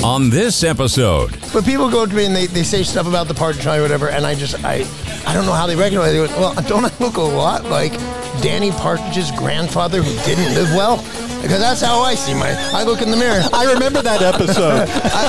On this episode, But people go to me and they say stuff about the Partridge Family or whatever, and I don't know how they recognize it. Well, don't I look a lot like Danny Partridge's grandfather who didn't live well? Because that's how I see I look in the mirror. I remember that episode.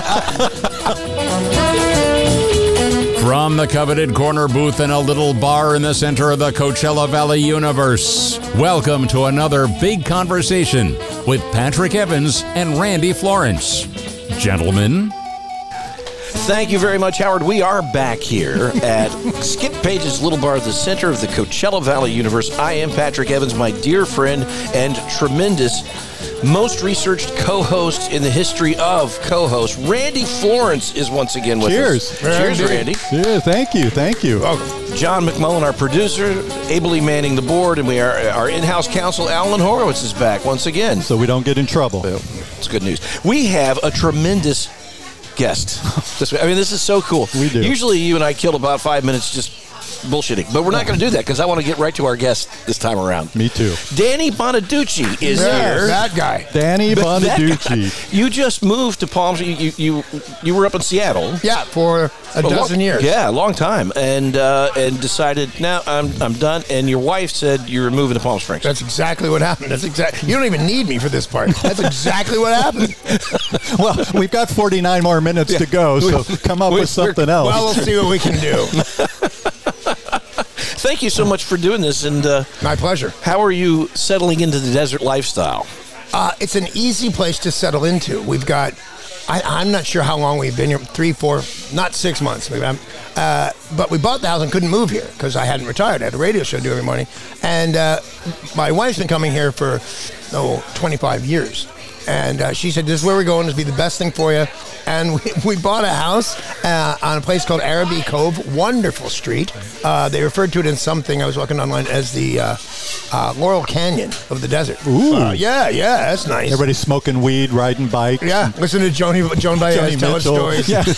from the coveted corner booth in a little bar in the center of the Coachella Valley universe, welcome to another Big Conversation with Patrick Evans and Randy Florence. Gentlemen. Thank you very much, Howard. We are back here at Skip Page's Little Bar at the center of the Coachella Valley universe. I am Patrick Evans, my dear friend and tremendous, most researched co-host in the history of co-hosts. Randy Florence is once again with us. Cheers, Randy. Yeah, thank you. Welcome. John McMullen, our producer, ably manning the board, and our in-house counsel, Alan Horowitz, is back once again. So we don't get in trouble. It's good news. We have a tremendous guest. This is so cool. We do. Usually you and I kill about 5 minutes just bullshitting, but we're not going to do that because I want to get right to our guest this time around. Me too. Danny Bonaduce is here. That guy. Danny Bonaduce. That guy. You just moved to Palm Springs. You were up in Seattle. Yeah, for a dozen years. Yeah, a long time, and decided now I'm done. And your wife said you're moving to Palm Springs. That's exactly what happened. You don't even need me for this part. That's exactly what happened. Well, we've got 49 more minutes to go, so come up with something else. Well, we'll see what we can do. Thank you so much for doing this, and my pleasure. How are you settling into the desert lifestyle? It's an easy place to settle into. We've got, I'm not sure how long we've been here, 3, 4, not 6 months. Maybe. But we bought the house and couldn't move here because I hadn't retired. I had a radio show to do every morning. And my wife's been coming here for 25 years. And she said, this is where we're going. This will be the best thing for you. And we bought a house on a place called Araby Cove, wonderful street. They referred to it in something I was looking online as the Laurel Canyon of the desert. Ooh. Yeah, that's nice. Everybody's smoking weed, riding bikes. Yeah, listen to Joan Baez tell us stories. Yeah.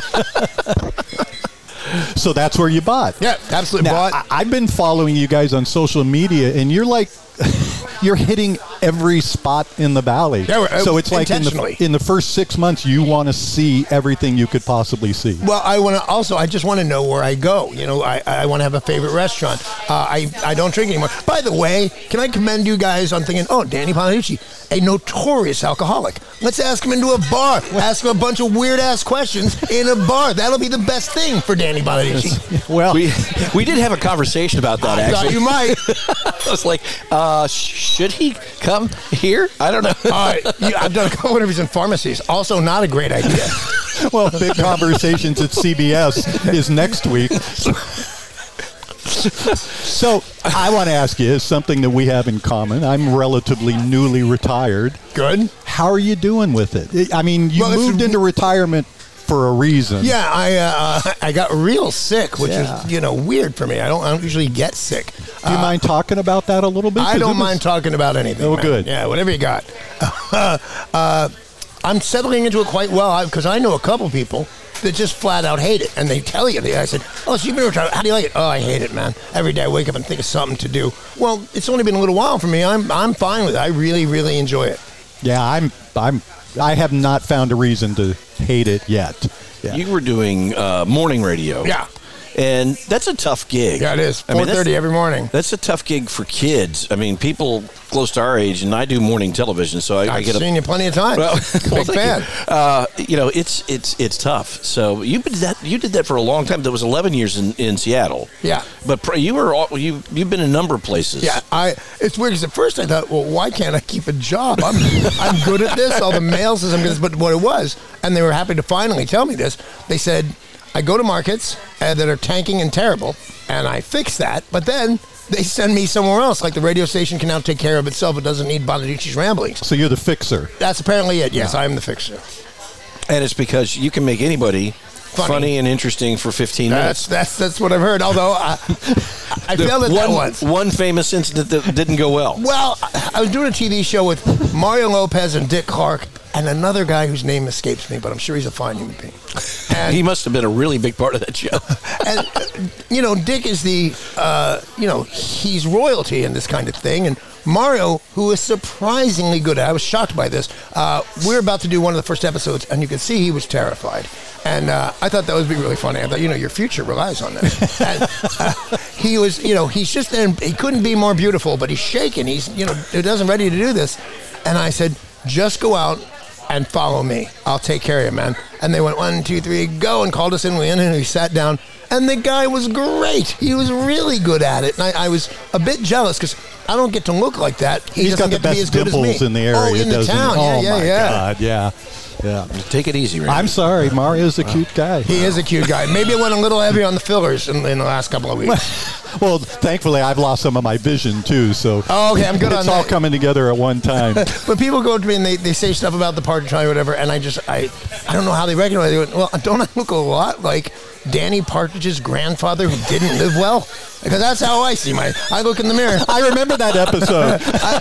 So that's where you bought. Yeah, absolutely bought. I've been following you guys on social media, and you're like... You're hitting every spot in the valley. Yeah, so it's like in the first 6 months, you want to see everything you could possibly see. Well, I just want to know where I go. I want to have a favorite restaurant. I don't drink anymore. By the way, can I commend you guys on thinking, Danny Bonaduce, a notorious alcoholic. Let's ask him into a bar. Ask him a bunch of weird-ass questions in a bar. That'll be the best thing for Danny Bonaduce. Well, we did have a conversation about that, I thought you might. I was like, should he come here? I don't know. I've done a couple interviews in pharmacies. Also not a great idea. Well, Big Conversations at CBS is next week. So I want to ask you something that we have in common. I'm relatively newly retired. Good. How are you doing with it? I mean, you moved into retirement for a reason. Yeah, I got real sick, which is weird for me. I don't usually get sick. Do you mind talking about that a little bit? I don't mind talking about anything. Oh, man. good. Yeah, whatever you got. I'm settling into it quite well because I know a couple people that just flat out hate it, and they tell you. I said, so you've been retired. How do you like it? Oh, I hate it, man. Every day I wake up and think of something to do. Well, it's only been a little while for me. I'm fine with it. I really, really enjoy it. Yeah, I have not found a reason to hate it yet. Yeah. You were doing morning radio. Yeah. And that's a tough gig. Yeah, it is. 4:30 every morning. That's a tough gig for kids. I mean, people close to our age, and I do morning television, so I get seen you plenty of times. Well, big fan. It's tough. So you did that for a long time. That was 11 years in Seattle. Yeah. But you've been in a number of places. Yeah. It's weird because at first I thought, well, why can't I keep a job? I'm good at this. All the mail says I'm good at this. But what it was, and they were happy to finally tell me this. They said, I go to markets that are tanking and terrible, and I fix that, but then they send me somewhere else. Like the radio station can now take care of itself. It doesn't need Bonaduce's ramblings. So you're the fixer. That's apparently it. Yes, I am the fixer. And it's because you can make anybody funny and interesting for 15 minutes. That's what I've heard, although I failed at that once. One famous incident that didn't go well. Well, I was doing a TV show with Mario Lopez and Dick Clark, and another guy whose name escapes me, but I'm sure he's a fine human being. And, He must have been a really big part of that show. and Dick is the, he's royalty in this kind of thing. And Mario, who is surprisingly good at it, I was shocked by this. We're about to do one of the first episodes, and you could see he was terrified. And I thought that would be really funny. I thought, your future relies on this. And, he was, he's just there. He couldn't be more beautiful, but he's shaking. He's, he doesn't ready to do this. And I said, just go out and follow me. I'll take care of you, man. And they went 1, 2, 3, go, and called us in. We went in and we sat down. And the guy was great. He was really good at it. And I was a bit jealous because I don't get to look like that. He's got the best dimples in the area, in the doesn't town. he? Oh, Yeah, my yeah. God, yeah. Yeah. Take it easy, Randy. I'm sorry. Mario's a cute guy. He is a cute guy. Maybe it went a little heavy on the fillers in the last couple of weeks. Well, thankfully, I've lost some of my vision, too. So Oh, okay, I'm good on it's that. all coming together at one time. But people go to me and they say stuff about the partridge or whatever, and I don't know how they recognize it. Well, don't I look a lot like Danny Partridge's grandfather who didn't live well? Because that's how I see I look in the mirror. I remember that episode.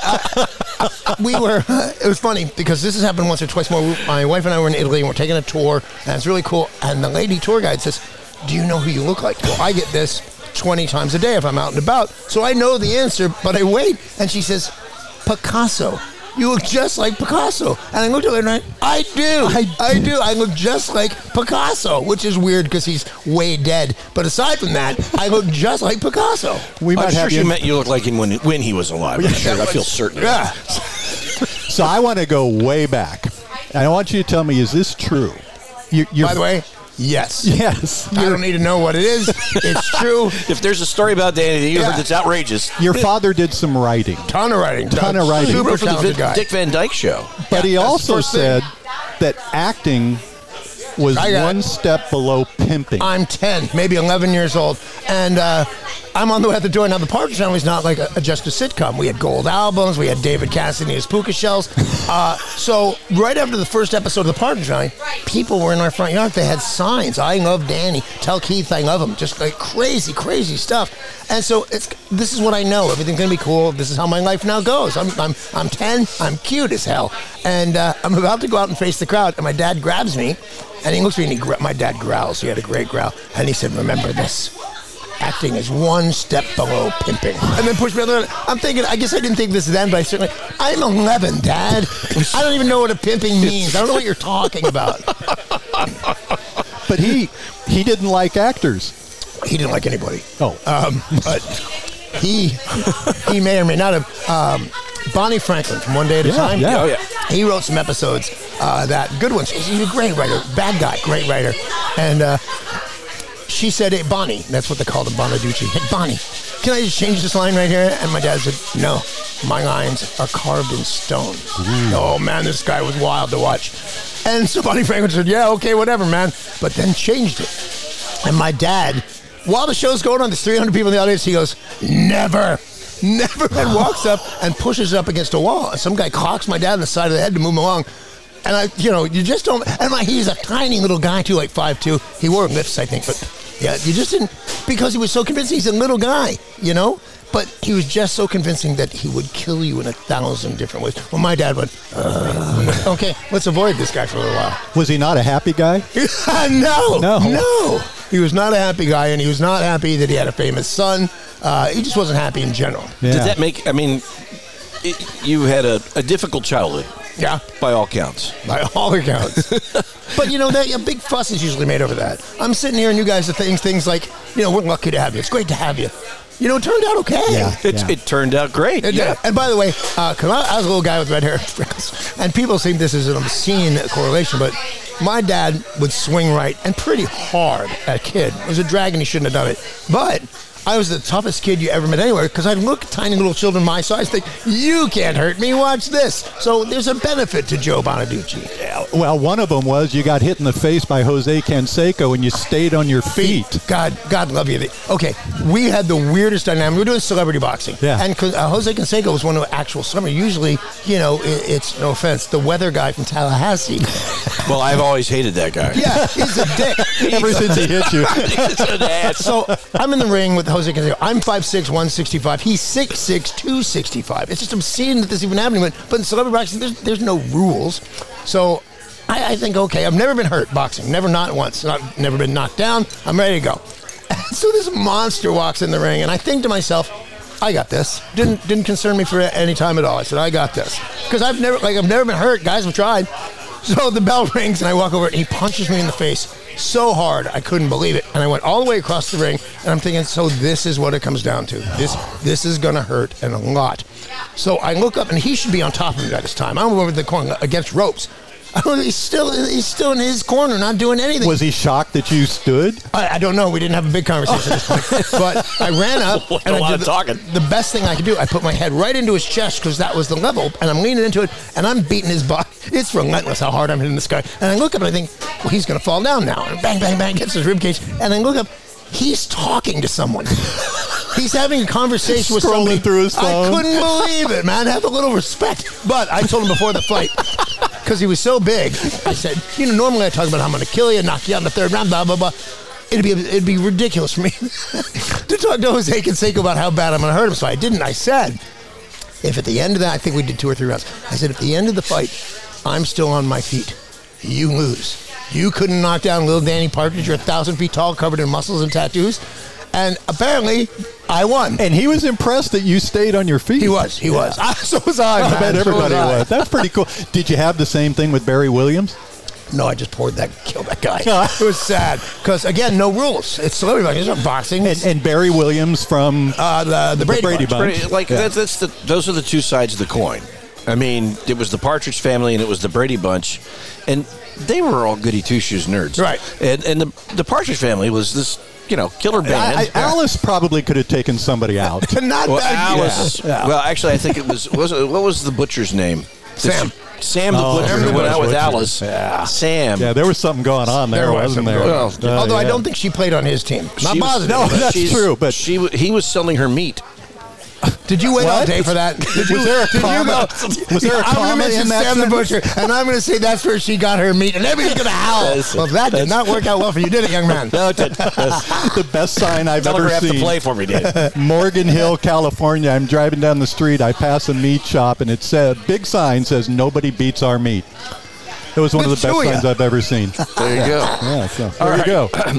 It was funny because this has happened once or twice more. My wife and I were in Italy and we're taking a tour, and it's really cool. And the lady tour guide says, do you know who you look like? Well, I get this 20 times a day if I'm out and about. So I know the answer, but I wait. And she says, Picasso. You look just like Picasso. And I looked at her and I do. I look just like Picasso, which is weird because he's way dead. But aside from that, I look just like Picasso. We might I'm sure have she meant you looked like him when he was alive. I'm sure. I feel certain. Yeah. So I want to go way back. And I want you to tell me, is this true? By the way, yes. Yes. I don't need to know what it is. It's true. If there's a story about Danny that you heard Yeah. that's outrageous, Your father did some writing. Ton of writing. Ton of writing. he Super wrote for the talented guy. Dick Van Dyke Show. But he that's the also first thing. said that acting was I got one it. step below pimping. I'm 10, maybe 11 years old, and I'm on the way out the door. Now, the Partridge Family is not like just a sitcom. We had gold albums. We had David Cassidy and his Puka Shells. So right after the first episode of the Partridge Family, people were in our front yard. They had signs. I love Danny. Tell Keith I love him. Just like crazy, crazy stuff. And so this is what I know. Everything's going to be cool. This is how my life now goes. I'm 10. I'm cute as hell. And I'm about to go out and face the crowd, and my dad grabs me. And he looks at me and my dad growls. He had a great growl. And he said, remember this. Acting is one step below pimping. And then pushed me on the other. I'm thinking, I guess I didn't think this then, but I'm 11, Dad. I don't even know what a pimping means. I don't know what you're talking about. But he didn't like actors. He didn't like anybody. Oh. But he may or may not have. Bonnie Franklin from One Day at a Time. Yeah. Oh, yeah. He wrote some episodes, good ones. He's a great writer, bad guy, great writer. And she said, hey, Bonnie, that's what they called him, Bonaducci. Hey, Bonnie, can I just change this line right here? And my dad said, no, my lines are carved in stone. Oh, man, this guy was wild to watch. And so Bonnie Franklin said, yeah, okay, whatever, man. But then changed it. And my dad, while the show's going on, there's 300 people in the audience, he goes, never, and walks up and pushes up against a wall. And some guy clocks my dad on the side of the head to move him along. And you just don't, and he's a tiny little guy too, like 5'2". He wore lifts, I think, but yeah, you just didn't, because he was so convincing. He's a little guy, but he was just so convincing that he would kill you in 1,000 different ways. Well, my dad went, okay, let's avoid this guy for a little while. Was he not a happy guy? No. He was not a happy guy, and he was not happy that he had a famous son. He just wasn't happy in general. Yeah. Did that make, you had a difficult childhood. Yeah. By all counts. By all accounts. But, a big fuss is usually made over that. I'm sitting here and you guys are saying things like, we're lucky to have you. It's great to have you. It turned out okay. Yeah. It turned out great. It did. And by the way, because I was a little guy with red hair and freckles, and people think this is an obscene correlation, but my dad would swing right and pretty hard at a kid. It was a drag and he shouldn't have done it. But I was the toughest kid you ever met anywhere because I'd look at tiny little children my size think, you can't hurt me, watch this. So there's a benefit to Joe Bonaducci. Yeah, well, one of them was you got hit in the face by Jose Canseco and you stayed on your feet. God love you. Okay, we had the weirdest dynamic. We were doing celebrity boxing. Yeah. And Jose Canseco was one of the actual celebrities. Usually, it's, no offense, the weather guy from Tallahassee. Well, I've always hated that guy. Yeah, he's a dick. Ever since he hit you. He's an ass. So I'm in the ring with Jose Canseco. I'm 5'6", 165. He's 6'6", 265. It's just obscene that this is even happening. But in celebrity boxing, there's no rules. So I think, okay, I've never been hurt boxing. Never, not once. Never been knocked down. I'm ready to go. So this monster walks in the ring, and I think to myself, I got this. Didn't concern me for any time at all. I said, I got this. Because I've never been hurt. Guys have tried. So the bell rings, and I walk over, and he punches me in the face so hard, I couldn't believe it. And I went all the way across the ring, and I'm thinking, so this is what it comes down to. This is going to hurt, and a lot. So I look up, and he should be on top of me by this time. I'm over the corner against ropes. He's still in his corner, not doing anything. Was he shocked that you stood? I don't know. We didn't have a big conversation at this point. But I ran up, and I did the best thing I could do. I put my head right into his chest because that was the level, and I'm leaning into it, and I'm beating his body. It's relentless how hard I'm hitting this guy. And I look up, and I think, well, he's going to fall down now. And bang, bang, bang, gets his ribcage. And I look up, he's talking to someone. He's having a conversation with somebody. Scrolling through his phone. I couldn't believe it, man. Have a little respect. But I told him before the fight, because he was so big, I said, normally I talk about how I'm going to kill you, knock you out in the third round, blah, blah, blah. It'd be ridiculous for me to talk to Jose Canseco about how bad I'm going to hurt him. So I didn't. I said, if at the end of that, I think we did 2 or 3 rounds. I said, at the end of the fight, I'm still on my feet. You lose. You couldn't knock down little Danny Partridge. You're 1,000 feet tall, covered in muscles and tattoos. And apparently, I won. And he was impressed that you stayed on your feet. He was. So was I, man. I bet everybody was. That's pretty cool. Did you have the same thing with Barry Williams? No, I just killed that guy. It was sad. Because, again, no rules. It's celebrity boxing. It's not boxing. And Barry Williams from the Brady Bunch. Those are the two sides of the coin. I mean, it was the Partridge Family and it was the Brady Bunch. And they were all goody two-shoes nerds. Right. And the Partridge Family was this, killer band. Alice probably could have taken somebody out. Not that Alice. Yeah. Well, actually, I think it was what was the butcher's name? Sam the Butcher, who went out with Alice. Yeah. Sam. Yeah, there was something going on there, wasn't there? Although I don't think she played on his team. Not positive. No, that's true. But he was selling her meat. Did you wait all day for that? Was there a comma? Was there a comma in that Sam the Butcher, and I'm going to say that's where she got her meat, and everybody's going to howl. Well, that did not work out well for you, did it, young man? No, it didn't. The best sign I've ever seen. To play for me, did. Morgan Hill, California. I'm driving down the street. I pass a meat shop, and it said, big sign says, "Nobody beats our meat." It was one of the best signs I've ever seen. There you go. Yeah, so there you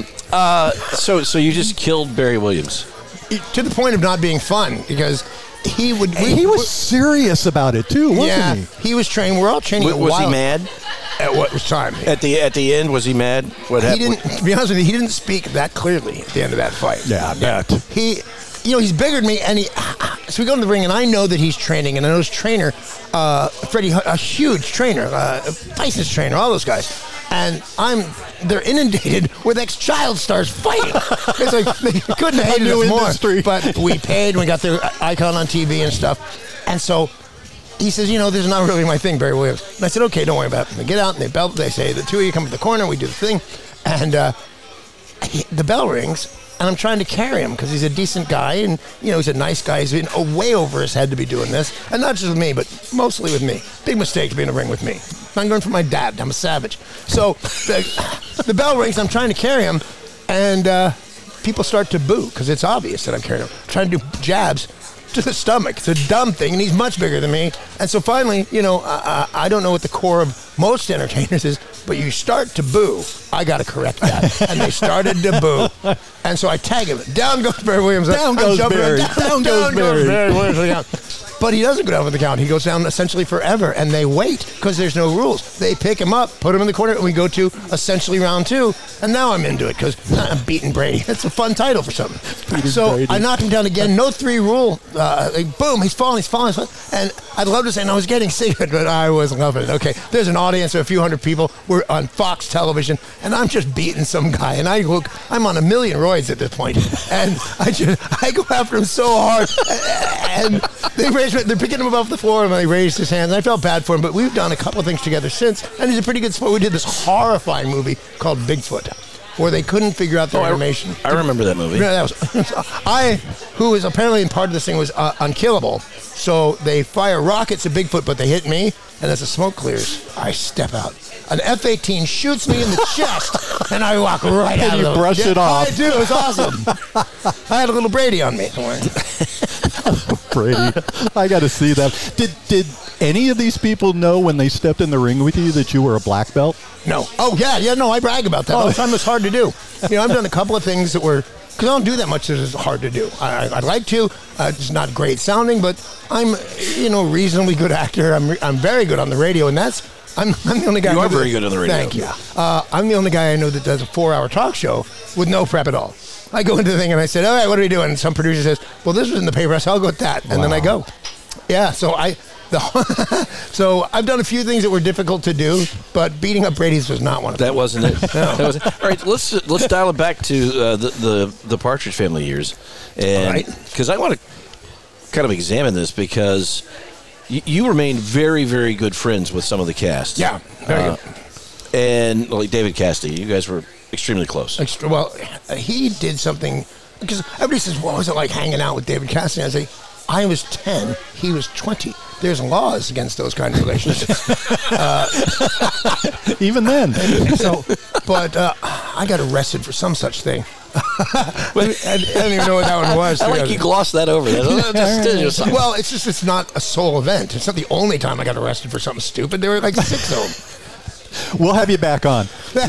go. So you just killed Barry Williams. To the point of not being fun, because he was serious about it too, wasn't he? He was training. We're all training. Was he mad? At what time? At the end, was he mad? What happened? To be honest with you, he didn't speak that clearly at the end of that fight. Yeah, I bet. He's bigger than me, and so we go to the ring, and I know that he's training, and I know his trainer, Freddie, a huge trainer, Tyson's trainer, all those guys. And they're inundated with ex-child stars fighting. It's like they couldn't have hated us more. But we paid, and we got their icon on TV and stuff. And so he says, this is not really my thing, Barry Williams. And I said, okay, don't worry about it. And they get out, and they say, the two of you come to the corner, we do the thing. And the bell rings. And I'm trying to carry him because he's a decent guy, and he's a nice guy. He's been way over his head to be doing this, and not just with me, but mostly with me. Big mistake to be in a ring with me. I'm going for my dad. I'm a savage. So the bell rings. I'm trying to carry him, and people start to boo because it's obvious that I'm carrying him. I'm trying to do jabs to the stomach. It's a dumb thing, and he's much bigger than me. And so finally, I don't know what the core of most entertainers is, but you start to boo. I got to correct that. And they started to boo. And so I tag him. Down goes Barry Williams. Down goes Barry. Down goes Barry Williams. But he doesn't go down with the count. He goes down essentially forever, and they wait because there's no rules. They pick him up, put him in the corner, and we go to essentially round 2. And now I'm into it because I'm beating Brady. That's a fun title for something. So Brady. I knock him down again. No 3 rule. Boom, he's falling. And I'd love to say, I was getting sick, but I was loving it. Okay, there's an audience of a few hundred people. We're on Fox television, and I'm just beating some guy. And I'm on a million roids at this point. And I go after him so hard. And they're picking him up off the floor, and they raised his hands. And I felt bad for him, but we've done a couple of things together since, and he's a pretty good sport. We did this horrifying movie called Bigfoot, where they couldn't figure out the animation. I remember that movie. Yeah, who was apparently in part of this thing was unkillable. So they fire rockets at Bigfoot, but they hit me, And as the smoke clears, I step out. An F-18 shoots me in the chest, and I walk right out of you brush it off. I do. It was awesome. I had a little Brady on me. Brady, I got to see that. Did any of these people know when they stepped in the ring with you that you were a black belt? No. Oh, yeah, no, I brag about that all the time. It's hard to do. I've done a couple of things that were, because I don't do that much that is hard to do. I'd like to. It's not great sounding, but I'm, a reasonably good actor. I'm very good on the radio, and I'm the only guy. You are very good on the radio. Thank you. I'm the only guy I know that does a 4-hour talk show with no prep at all. I go into the thing and I said, all right, what are we doing? And some producer says, well, this was in the paper, so I'll go with that. And then I go. Yeah, so so I've done a few things that were difficult to do, but beating up Brady's was not one of them. That wasn't it. No. That wasn't. All right, let's dial it back to the Partridge Family years, and because I want to kind of examine this because you remained very, very good friends with some of the cast. Yeah, very good. And like David Cassidy, you guys were extremely close. Well, he did something because everybody says, "What was it like hanging out with David Cassidy?" I say, I was 10, he was 20. There's laws against those kind of relationships. Even then. But I got arrested for some such thing. I don't even know what that one was. I like you glossed that over. Well, it's not a sole event. It's not the only time I got arrested for something stupid. There were like 6 of them. We'll have you back on.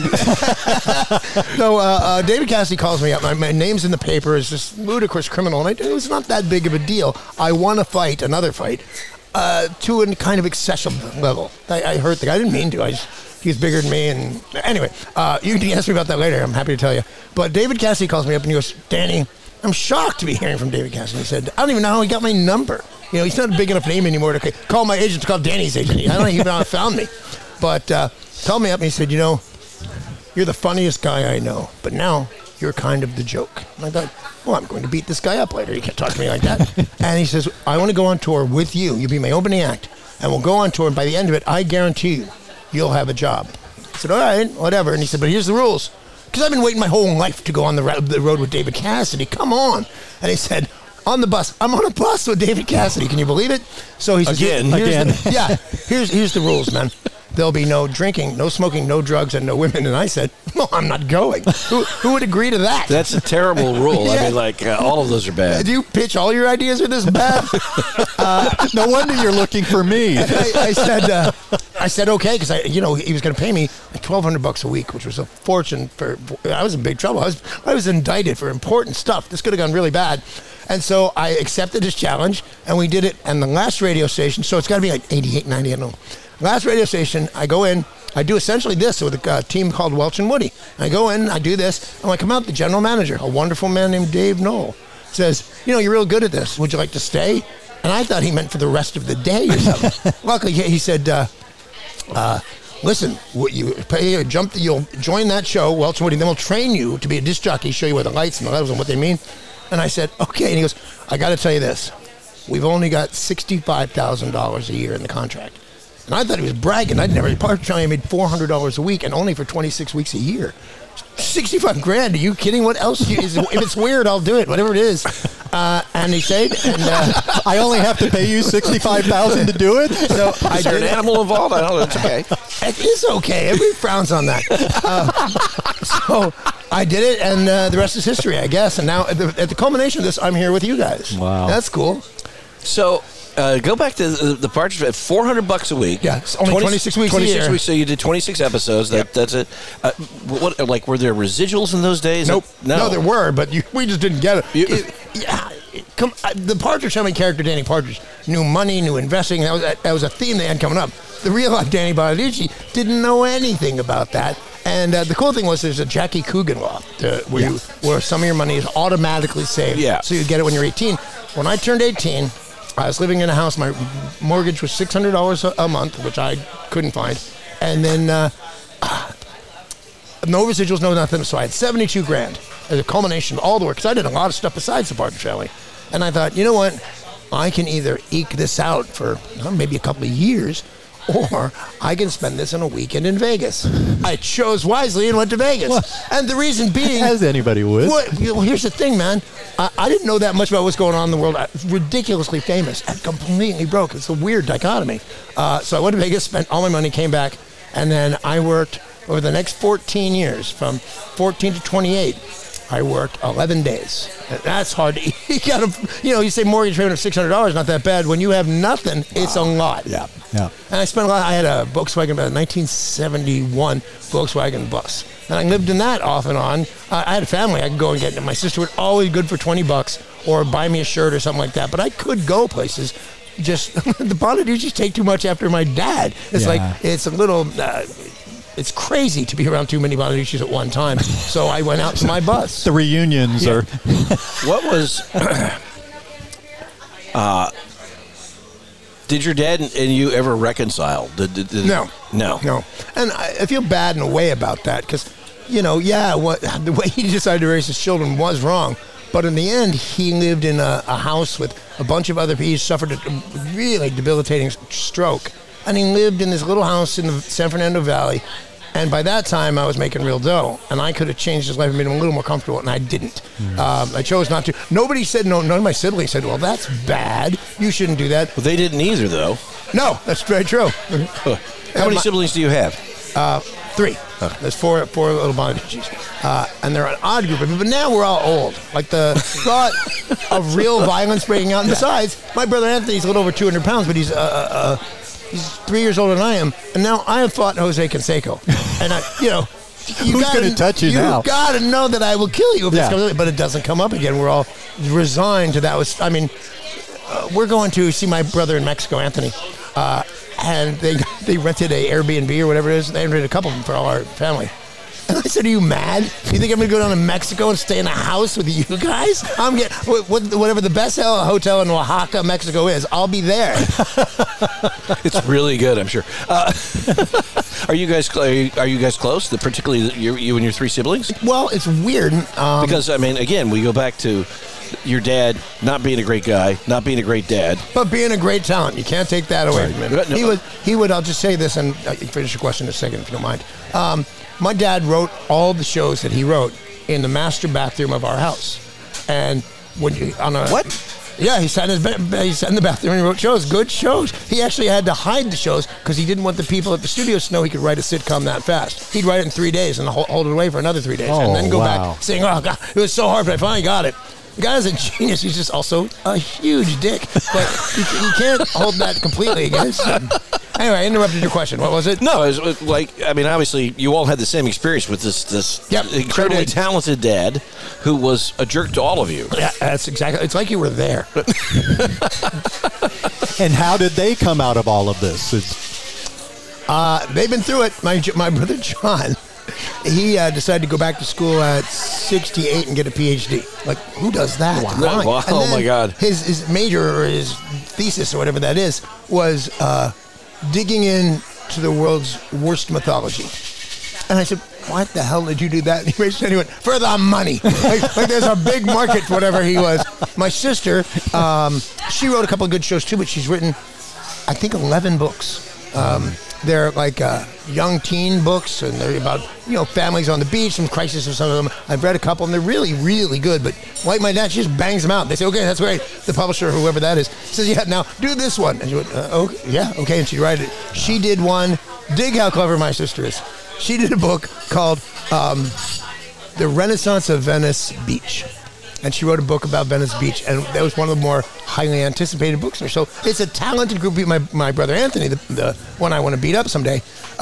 So David Cassidy calls me up. My name's in the paper as this ludicrous criminal, and it was not that big of a deal. I won another fight, to a kind of excessive level. I hurt the guy. I didn't mean to. He was bigger than me. And anyway, you can ask me about that later. I'm happy to tell you. But David Cassidy calls me up and he goes, Danny, I'm shocked to be hearing from David Cassidy. He said, I don't even know how he got my number. He's not a big enough name anymore to call my agent to call Danny's agent. I don't even know how he found me. But called me up and he said, you're the funniest guy I know, but now you're kind of the joke. And I thought, well, I'm going to beat this guy up later. You can't talk to me like that. And he says, I want to go on tour with you. You'll be my opening act. And we'll go on tour, and by the end of it, I guarantee you'll have a job. I said, all right, whatever. And he said, but here's the rules. Because I've been waiting my whole life to go on the road with David Cassidy. Come on. And he said, on the bus. I'm on a bus with David Cassidy. Can you believe it? So he says, Again. Here's the rules, man. There'll be no drinking, no smoking, no drugs, and no women. And I said, no, I'm not going. Who would agree to that? That's a terrible rule. Yeah. I mean, all of those are bad. Do you pitch all your ideas are this bad? No wonder you're looking for me. I said, okay, because he was going to pay me like $1,200 a week, which was a fortune. I was in big trouble. I was indicted for important stuff. This could have gone really bad. And so I accepted his challenge, and we did it. And the last radio station, so it's got to be like 88, 90, I don't know. Last radio station, I go in, I do essentially this with a team called Welch and Woody. I go in, I do this, and when I come out, the general manager, a wonderful man named Dave Knoll, says, you're real good at this. Would you like to stay? And I thought he meant for the rest of the day or something. Luckily, he said, listen, you'll join that show, Welch and Woody, then we'll train you to be a disc jockey, show you where the lights and the levels and what they mean. And I said, okay. And he goes, I got to tell you this. We've only got $65,000 a year in the contract. And I thought he was bragging. I'd never, Partridge Family made $400 a week and only for 26 weeks a year. 65 grand. Are you kidding? What else? If it's weird, I'll do it. Whatever it is. And he said, I only have to pay you $65,000 to do it. So is there an animal involved? I don't know. It's okay. It is okay. Everybody frowns on that. So I did it, and the rest is history, I guess. And now at the culmination of this, I'm here with you guys. Wow, that's cool. So. Go back to the Partridge. $400 a week. Yeah, it's only 26 weeks. 26 weeks. So you did 26 episodes. That's it. What? Were there residuals in those days? Nope. No, there were, but we just didn't get it. The Partridge Family character Danny Partridge knew money, knew investing. That was a theme they had coming up. The real life Danny Bonaducci didn't know anything about that. And the cool thing was there's a Jackie Coogan law where some of your money is automatically saved. Yeah. So you get it when you're 18. When I turned 18. I was living in a house. My mortgage was $600 a month, which I couldn't find. And then no residuals, no nothing. So I had 72 grand as a culmination of all the work. Because I did a lot of stuff besides the Partridge Family. And I thought, you know what? I can either eke this out for maybe a couple of years, or I can spend this on a weekend in Vegas. I chose wisely and went to Vegas. Well, and the reason being... As anybody would. Well, here's the thing, man. I didn't know that much about what's going on in the world. I was ridiculously famous and completely broke. It's a weird dichotomy. So I went to Vegas, spent all my money, came back, and then I worked over the next 14 years, from 14 to 28. I worked 11 days. That's hard to you say mortgage payment of $600, not that bad. When you have nothing, it's a lot. Yeah. And I spent a lot. I had a Volkswagen, about a 1971 Volkswagen bus. And I lived in that off and on. I had a family. I could go and get it. My sister would always good for $20 or buy me a shirt or something like that. But I could go places. Just the Bonaducci's take too much after my dad. It's it's a little... it's crazy to be around too many Bonaducci's at one time. So I went out to my bus. The reunions are... What was... did your dad and you ever reconcile? No. No. And I feel bad in a way about that because, the way he decided to raise his children was wrong. But in the end, he lived in a house with a bunch of other people. He suffered a really debilitating stroke. And he lived in this little house in the San Fernando Valley. And by that time, I was making real dough. And I could have changed his life and made him a little more comfortable, and I didn't. I chose not to. Nobody said no. None of my siblings said, well, that's bad. You shouldn't do that. Well, they didn't either, though. No, that's very true. How many siblings do you have? 3. There's four little Bonaducci's. And they're an odd group of people. But now we're all old. Like the thought of real violence breaking out. And besides, my brother Anthony's a little over 200 pounds, but he's 3 years older than I am, and now I have fought Jose Canseco. And who's going to touch you now? You got to know that I will kill you if this comes up, but it doesn't come up again. We're all resigned to that. We're going to see my brother in Mexico, Anthony, and they rented a Airbnb or whatever it is. They rented a couple of them for all our family. And I said, are you mad? You think I'm going to go down to Mexico and stay in a house with you guys? I'm getting whatever the best hotel in Oaxaca, Mexico is. I'll be there. It's really good, I'm sure. Are you guys close? Particularly you and your 3 siblings? Well, it's weird. Because, again, we go back to your dad not being a great guy, not being a great dad. But being a great talent. You can't take that away from him. No. He would, I'll just say this, and you can finish your question in a second if you don't mind. My dad wrote all the shows that he wrote in the master bathroom of our house. And when you What? Yeah, he sat in the bathroom and he wrote shows, good shows. He actually had to hide the shows because he didn't want the people at the studio to know he could write a sitcom that fast. He'd write it in 3 days and hold it away for another 3 days, and then go back saying, "Oh God, it was so hard, but I finally got it." The guy's a genius. He's just also a huge dick, but you can't hold that completely against him. Anyway, I interrupted your question. What was it? No, it was obviously you all had the same experience with this incredibly talented dad who was a jerk to all of you. Yeah, that's exactly. It's like you were there. And how did they come out of all of this? They've been through it. My brother John, he decided to go back to school at 68 and get a PhD. Like, who does that? Wow. Oh, my God. His major or his thesis or whatever that is was digging into the world's worst mythology. And I said, what the hell did you do that? And he raised his hand and went, for the money. like there's a big market for whatever he was. My sister, she wrote a couple of good shows too, but she's written, I think, 11 books. They're like young teen books, and they're about families on the beach, some crisis of some of them. I've read a couple, and they're really, really good. But like my dad, she just bangs them out. They say, okay, that's great. The publisher, whoever that is, says, yeah, now do this one. And she went, okay, yeah, okay, and she'd write it. She did one. Dig how clever my sister is. She did a book called The Renaissance of Venice Beach. And she wrote a book about Venice Beach, and that was one of the more highly anticipated books there. So it's a talented group. My brother Anthony, the one I want to beat up someday,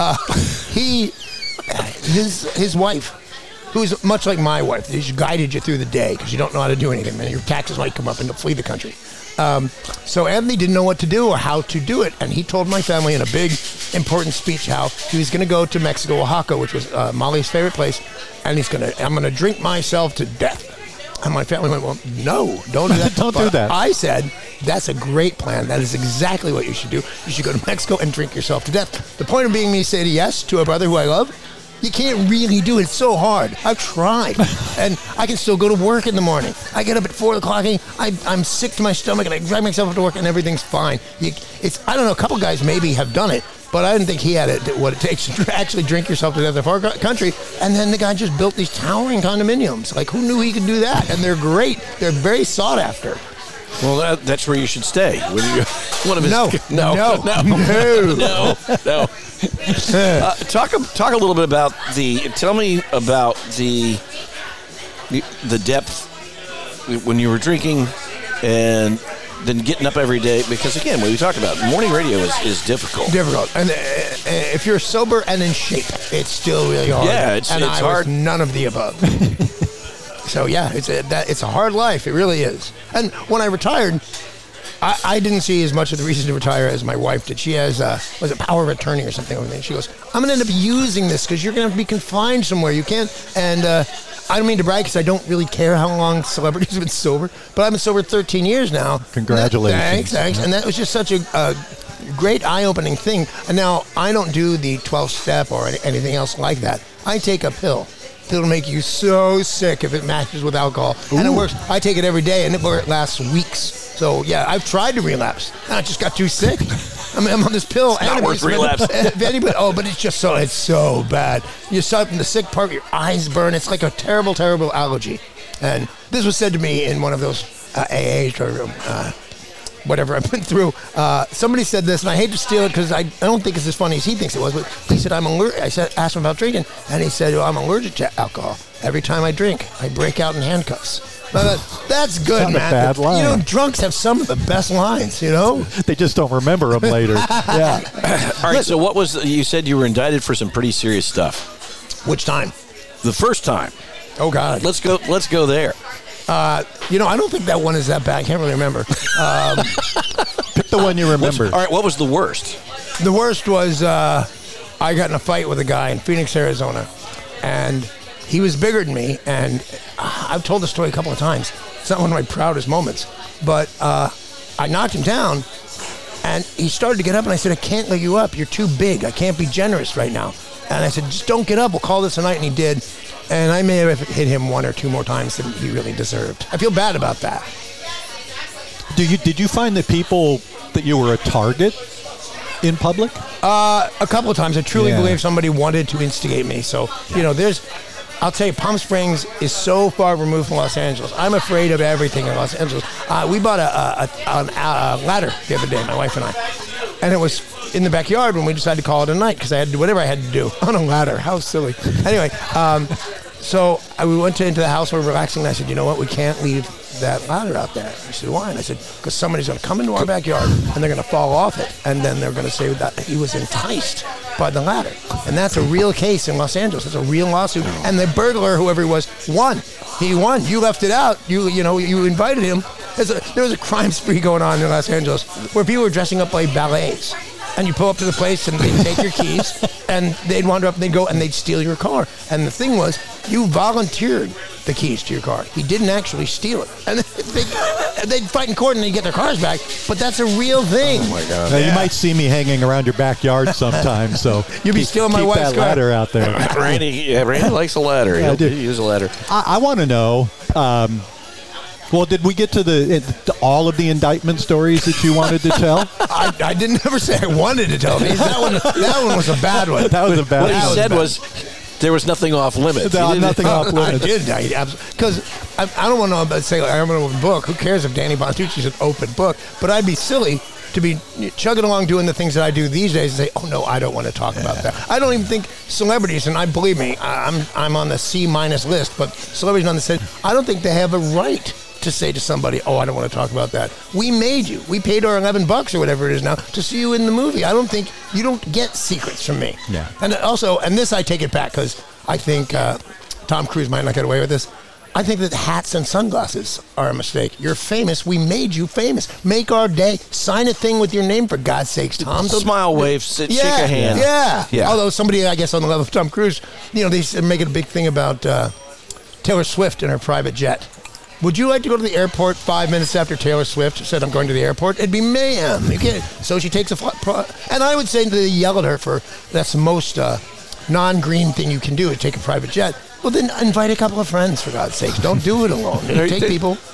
his wife, who's much like my wife, she guided you through the day because you don't know how to do anything, and your taxes might come up and you'll flee the country. So Anthony didn't know what to do or how to do it, and he told my family in a big, important speech how he was going to go to Mexico, Oaxaca, which was Molly's favorite place, and I'm going to drink myself to death. And my family went, well, no, don't do that. Don't do that. I said, that's a great plan. That is exactly what you should do. You should go to Mexico and drink yourself to death. The point of being me saying yes to a brother who I love, you can't really do it. It's so hard. I've tried. And I can still go to work in the morning. I get up at 4 o'clock and I'm sick to my stomach and I drag myself up to work and everything's fine. I don't know, a couple guys maybe have done it. But I didn't think he had what it takes to actually drink yourself to death in a far country. And then the guy just built these towering condominiums. Like, who knew he could do that? And they're great. They're very sought after. Well, that's where you should stay. One of his No. Talk a little bit about tell me about the depth when you were drinking and then getting up every day, because again, what we talked about, morning radio is difficult. And if you're sober and in shape, it's still really hard. Yeah, it's hard. Was none of the above. So yeah, it's a hard life. It really is. And when I retired, I didn't see as much of the reason to retire as my wife did. She has was it power of attorney or something over there. She goes, I'm gonna end up using this because you're gonna have to be confined somewhere. You can't. And I don't mean to brag because I don't really care how long celebrities have been sober, but I've been sober 13 years now. Congratulations. Thanks. And that was just such a great eye-opening thing. And now I don't do the 12-step or anything else like that. I take a pill. It'll make you so sick if it matches with alcohol. Ooh. And it works. I take it every day, and it lasts weeks. So, yeah, I've tried to relapse, and I just got too sick. I'm on this pill. It's not worth relapse. But it's so bad. You start from the sick part, your eyes burn. It's like a terrible, terrible allergy. And this was said to me in one of those AAs or whatever I've been through. Somebody said this, and I hate to steal it because I don't think it's as funny as he thinks it was, but he said, I'm allergic. Asked him about drinking, and he said, I'm allergic to alcohol. Every time I drink, I break out in handcuffs. That's good, man. Not a bad line. You know, drunks have some of the best lines, you know? They just don't remember them later. Yeah. All right, so what was, you said you were indicted for some pretty serious stuff. Which time? The first time. Oh, God. Let's go there. I don't think that one is that bad. I can't really remember. Pick the one you remember. All right, what was the worst? The worst was I got in a fight with a guy in Phoenix, Arizona, and he was bigger than me, and I've told the story a couple of times. It's not one of my proudest moments, but I knocked him down, and he started to get up, and I said, I can't let you up. You're too big. I can't be generous right now. And I said, just don't get up. We'll call this a night, and he did. And I may have hit him one or two more times than he really deserved. I feel bad about that. Did you find that you were a target in public? A couple of times. I truly believe somebody wanted to instigate me. So, I'll tell you, Palm Springs is so far removed from Los Angeles. I'm afraid of everything in Los Angeles. We bought a ladder the other day, my wife and I. And it was in the backyard when we decided to call it a night because I had to do whatever I had to do on a ladder. How silly. Anyway, so we went into the house, we were relaxing, and I said, you know what, we can't leave that ladder out there. He said, why? And I said, because somebody's going to come into our backyard and they're going to fall off it, and then they're going to say that he was enticed by the ladder. And that's a real case in Los Angeles. It's a real lawsuit. And the burglar, whoever he was, won. He won. You left it out. You invited him. There was a crime spree going on in Los Angeles where people were dressing up like ballets. And you pull up to the place and they'd take your keys and they'd wander up and they'd go and they'd steal your car. And the thing was, you volunteered the keys to your car. He didn't actually steal it. And they'd fight in court and they'd get their cars back. But that's a real thing. Oh, my God. Now, you might see me hanging around your backyard sometime. So you'll be stealing my wife's that ladder out there. Randy likes a ladder. Yeah, He'll use a ladder. I want to know... well, did we get to all of the indictment stories that you wanted to tell? I didn't ever say I wanted to tell these. That one was a bad one. That was a bad one. What he said was there was nothing off limits. Nothing off limits. I did. Because I don't want to say I'm an open book. Who cares if Danny Bonaducci's an open book? But I'd be silly to be chugging along doing the things that I do these days and say, oh, no, I don't want to talk about that. I don't even think celebrities, and believe me, I'm on the C- list, but celebrities on the set, I don't think they have a right to say to somebody, oh, I don't want to talk about that. We made you. We paid our $11 or whatever it is now to see you in the movie. I don't think you don't get secrets from me. Yeah. And also, and this I take it back because I think Tom Cruise might not get away with this. I think that hats and sunglasses are a mistake. You're famous. We made you famous. Make our day. Sign a thing with your name, for God's sakes, Tom. Smile, wave, shake a hand. Yeah. Although somebody, I guess, on the level of Tom Cruise, they make it a big thing about Taylor Swift and her private jet. Would you like to go to the airport 5 minutes after Taylor Swift said, I'm going to the airport? It'd be mayhem. You can't. So she takes a flight. And I would say they yell at her for that's the most non-green thing you can do is take a private jet. Well, then invite a couple of friends, for God's sakes. Don't do it alone. Take people.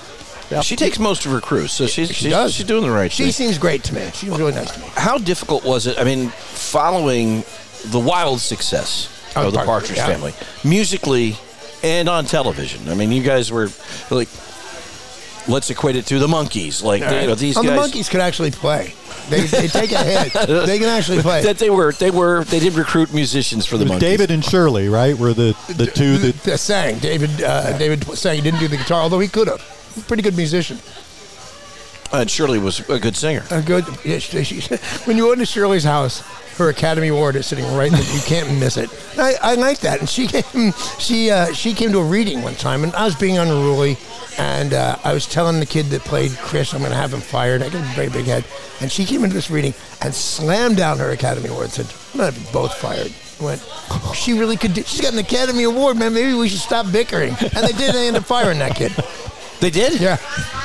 Yep. She takes most of her crews, so she's doing the right thing. She seems great to me. She's really nice to me. How difficult was it? I mean, following the wild success of the Partridge Family, musically and on television. I mean, you guys were like, let's equate it to the Monkees. Like, these guys. The Monkees could actually play. They take a hit. They can actually play. That they did recruit musicians for the Monkees. David and Shirley, right, were the two that sang. David sang. He didn't do the guitar, although he could have. Pretty good musician. And Shirley was a good singer. When you go into Shirley's house, her Academy Award is sitting right there. You can't miss it. I like that. And she came to a reading one time, and I was being unruly, and I was telling the kid that played Chris, I'm going to have him fired. I got a very big head. And she came into this reading and slammed down her Academy Award and said, I'm going to have you both fired. I went, she really could do. She's got an Academy Award, man. Maybe we should stop bickering. And they did. They ended up firing that kid. They did? Yeah.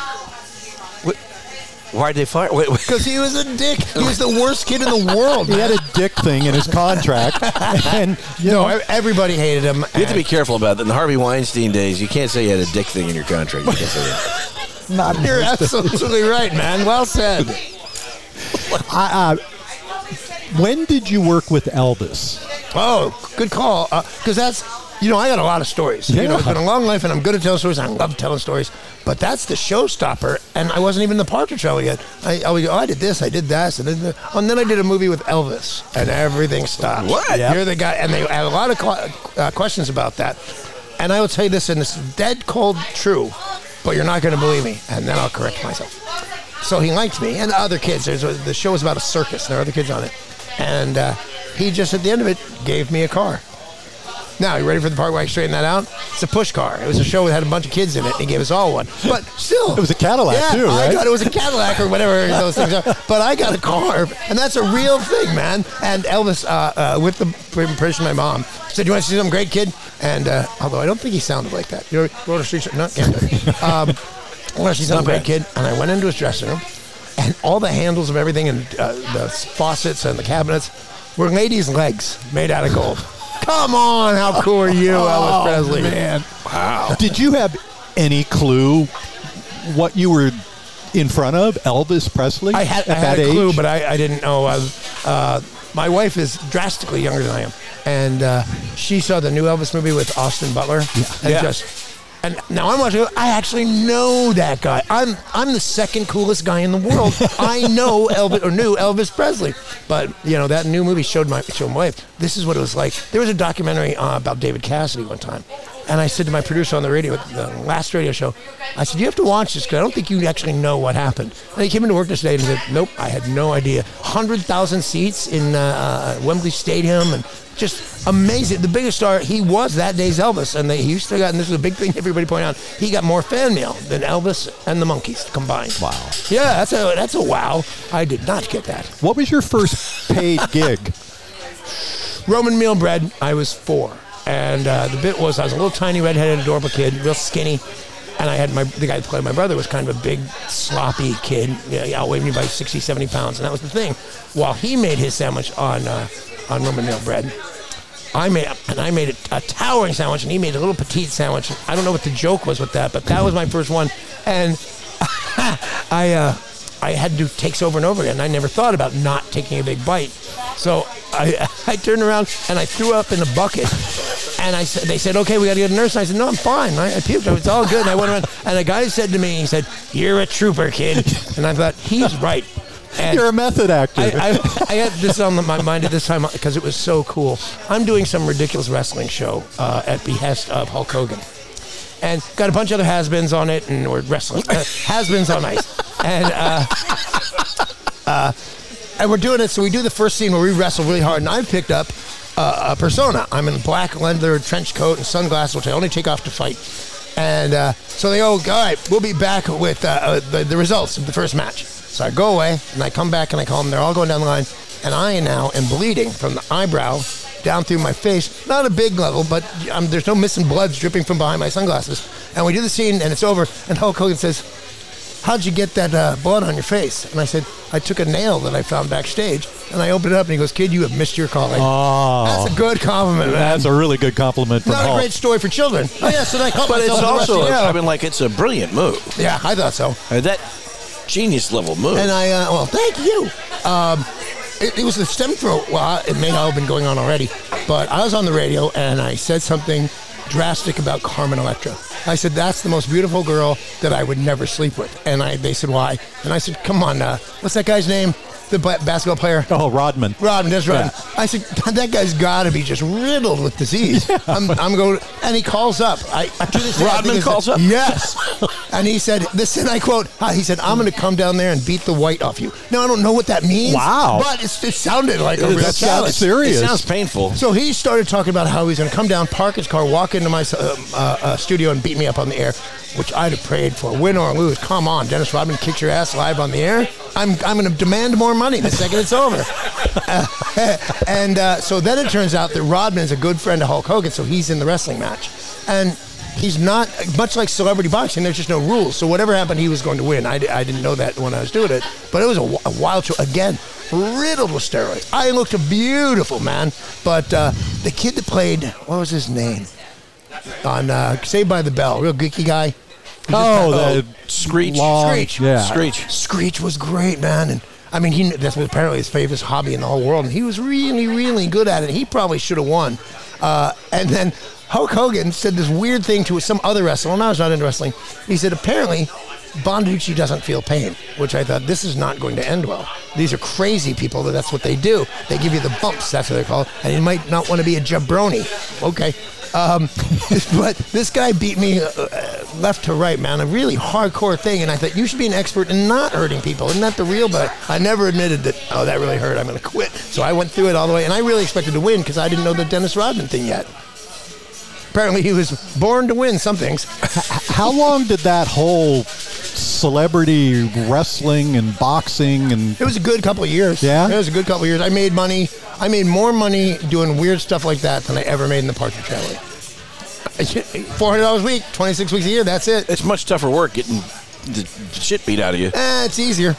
Why'd they fire? Because he was a dick. He was the worst kid in the world. He had a dick thing in his contract, and everybody hated him. You have to be careful about that. In the Harvey Weinstein days, you can't say you had a dick thing in your contract. You can't say that. You're absolutely right, man. Well said. When did you work with Elvis? Oh, good call. Because that's, I got a lot of stories. Yeah. It's been a long life, and I'm good at telling stories. I love telling stories. But that's the showstopper, and I wasn't even the Partridge Family yet. I did this, I did that, and then I did a movie with Elvis, and everything stopped. What? Yep. You're the guy, and they had a lot of questions about that. And I will tell you this, and it's dead cold true, but you're not going to believe me, and then I'll correct myself. So he liked me, and other kids. The show was about a circus, and there are other kids on it. And he just, at the end of it, gave me a car. Now, you ready for the part where I straighten that out? It's a push car. It was a show that had a bunch of kids in it, and he gave us all one. But still. It was a Cadillac, too, right? I thought it was a Cadillac or whatever those things are. But I got a car, and that's a real thing, man. And Elvis, with the permission of my mom, said, you want to see something great, kid? And although I don't think he sounded like that. Go to the street, no, can't do it. I want to see something great, kid. And I went into his dressing room, and all the handles of everything and the faucets and the cabinets were ladies' legs made out of gold. Come on, how cool are you, Elvis Presley? Man. Wow. Did you have any clue what you were in front of, Elvis Presley? I had a clue, but I didn't know. My wife is drastically younger than I am, and she saw the new Elvis movie with Austin Butler. And now I'm watching. I actually know that guy. I'm the second coolest guy in the world. I know knew Elvis Presley. But that new movie showed my wife. This is what it was like. There was a documentary about David Cassidy one time, and I said to my producer on the radio, the last radio show, I said, you have to watch this because I don't think you actually know what happened. And he came into work this day and said, nope, I had no idea. 100,000 seats in Wembley Stadium and. Just amazing. The biggest star, he was that day's Elvis. And he used to got, and this is a big thing everybody pointed out, he got more fan mail than Elvis and the Monkees combined. Wow. Yeah, that's a wow. I did not get that. What was your first paid gig? Roman Meal Bread, I was 4. And the bit was, I was a little tiny, redheaded, adorable kid, real skinny. And I had the guy that played my brother was kind of a big, sloppy kid. Outweighed me by 60, 70 pounds. And that was the thing. While he made his sandwich on Roman Meal Bread, I made a towering sandwich, and he made a little petite sandwich. I don't know what the joke was with that, but that was my first one. And I had to do takes over and over again. I never thought about not taking a big bite. So I turned around, and I threw up in a bucket. And they said, okay, we got to get a nurse. And I said, no, I'm fine. I puked. It's all good. And I went around, and a guy said to me, he said, you're a trooper, kid. And I thought, he's right. And you're a method actor. I had this on my mind at this time because it was so cool. I'm doing some ridiculous wrestling show at behest of Hulk Hogan. And got a bunch of other has-beens on it, and we're wrestling. Has-beens on ice. And we're doing it, so we do the first scene where we wrestle really hard, and I've picked up a persona. I'm in a black leather trench coat and sunglasses, which I only take off to fight. And so they go, all right, we'll be back with the results of the first match. So I go away, and I come back, and I call them. They're all going down the line, and I now am bleeding from the eyebrow down through my face. Not a big level, but there's no missing blood dripping from behind my sunglasses. And we do the scene, and it's over, and Hulk Hogan says, how'd you get that blood on your face? And I said, I took a nail that I found backstage, and I opened it up, and he goes, kid, you have missed your calling. Oh. That's a good compliment, man. That's a really good compliment from Not Hulk. a great story for children. Oh, yeah, so then I caught But it's myself also, the rest of the I mean, like, it's a brilliant move. Yeah, I thought so. That genius level move. And I, well, thank you. It was the stem throat. Well, it may not have been going on already, but I was on the radio and I said something drastic about Carmen Electra. I said, that's the most beautiful girl that I would never sleep with. And they said, why? And I said, come on, what's that guy's name? The basketball player? Oh, Rodman. Rodman, that's Rodman. Yeah. I said, that guy's got to be just riddled with disease. Yeah. I'm going, and he calls up. Rodman calls up? Yes. And he said, this, and I quote, he said, I'm going to come down there and beat the white off you. Now, I don't know what that means. Wow. But it sounded like a real That sounds challenge. serious. It sounds painful. So he started talking about how he's going to come down, park his car, walk into my studio and beat me up on the air, which I'd have prayed for. Win or lose. Come on, Dennis Rodman kicks your ass live on the air. I'm going to demand more money the second it's over. So then it turns out that Rodman is a good friend of Hulk Hogan, so he's in the wrestling match. And he's not, much like celebrity boxing, there's just no rules. So whatever happened, he was going to win. I didn't know that when I was doing it. But it was a wild show. Again, riddled with steroids. I looked beautiful, man. But the kid that played, what was his name? On Saved by the Bell, real geeky guy. The Screech. Screech. Yeah. Screech was great, man. And I mean, that's apparently his favorite hobby in the whole world. And he was really, really good at it. He probably should have won. And then Hulk Hogan said this weird thing to some other wrestler. And I was not into wrestling. He said, apparently, Bonducci doesn't feel pain, which I thought, this is not going to end well. These are crazy people. That's what they do. They give you the bumps. That's what they're called. And you might not want to be a jabroni. Okay. But this guy beat me left to right, man. A really hardcore thing. And I thought, you should be an expert in not hurting people. Isn't that the real? But I never admitted that, that really hurt. I'm going to quit. So I went through it all the way. And I really expected to win because I didn't know the Dennis Rodman thing yet. Apparently he was born to win some things. How long did that whole celebrity wrestling and boxing and... It was a good couple of years. Yeah? It was a good couple of years. I made money. I made more money doing weird stuff like that than I ever made in the Partridge Family. $400 a week, 26 weeks a year, that's it. It's much tougher work getting the shit beat out of you. It's easier.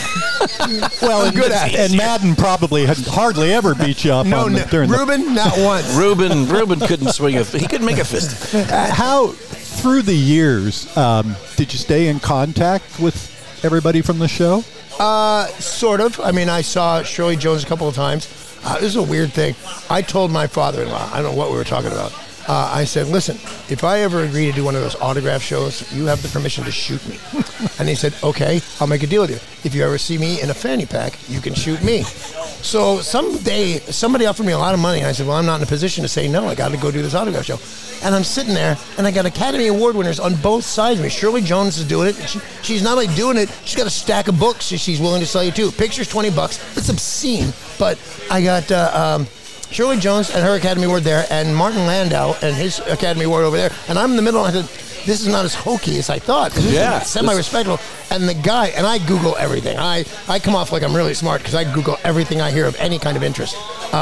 Well, I'm good at it. And Madden probably hardly ever beat you up during Ruben, not once. Ruben couldn't swing he couldn't make a fist. How, through the years, did you stay in contact with everybody from the show? Sort of. I mean, I saw Shirley Jones a couple of times. This is a weird thing. I told my father-in-law, I don't know what we were talking about. I said, listen, if I ever agree to do one of those autograph shows, you have the permission to shoot me. And he said, okay, I'll make a deal with you. If you ever see me in a fanny pack, you can shoot me. So someday, somebody offered me a lot of money. And I said, well, I'm not in a position to say no. I got to go do this autograph show. And I'm sitting there, and I got Academy Award winners on both sides of me. Shirley Jones is doing it. She's not only doing it, she's got a stack of books she's willing to sell you too. Pictures, $20. It's obscene. But I got... Shirley Jones and her Academy Award there, and Martin Landau and his Academy Award over there, and I'm in the middle, and I said, this is not as hokey as I thought. This is semi-respectable. And the guy, and I Google everything. I come off like I'm really smart because I Google everything I hear of any kind of interest.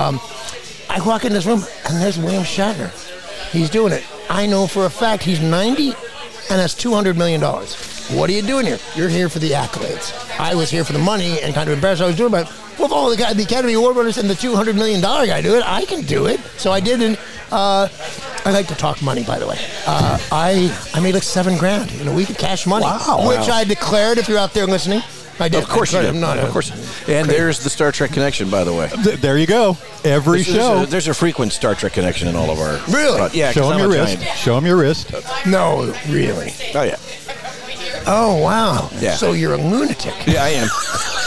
I walk in this room, and there's William Shatner. He's doing it. I know for a fact he's 90 and has $200 million. What are you doing here? You're here for the accolades. I was here for the money and kind of embarrassed I was doing, but well, all the Academy Award winners and the $200 million guy do it, I can do it. So I did, and I like to talk money, by the way. I made like $7,000 in a week of cash money, which I declared. If you're out there listening, I did. Of course you did. Of course. And there's the Star Trek connection, by the way. There you go. Every show. There's a frequent Star Trek connection in all of our. Really? Yeah. Show him your wrist. Show him your wrist. No, really. Oh yeah. Oh wow. Yeah. So you're a lunatic. Yeah, I am.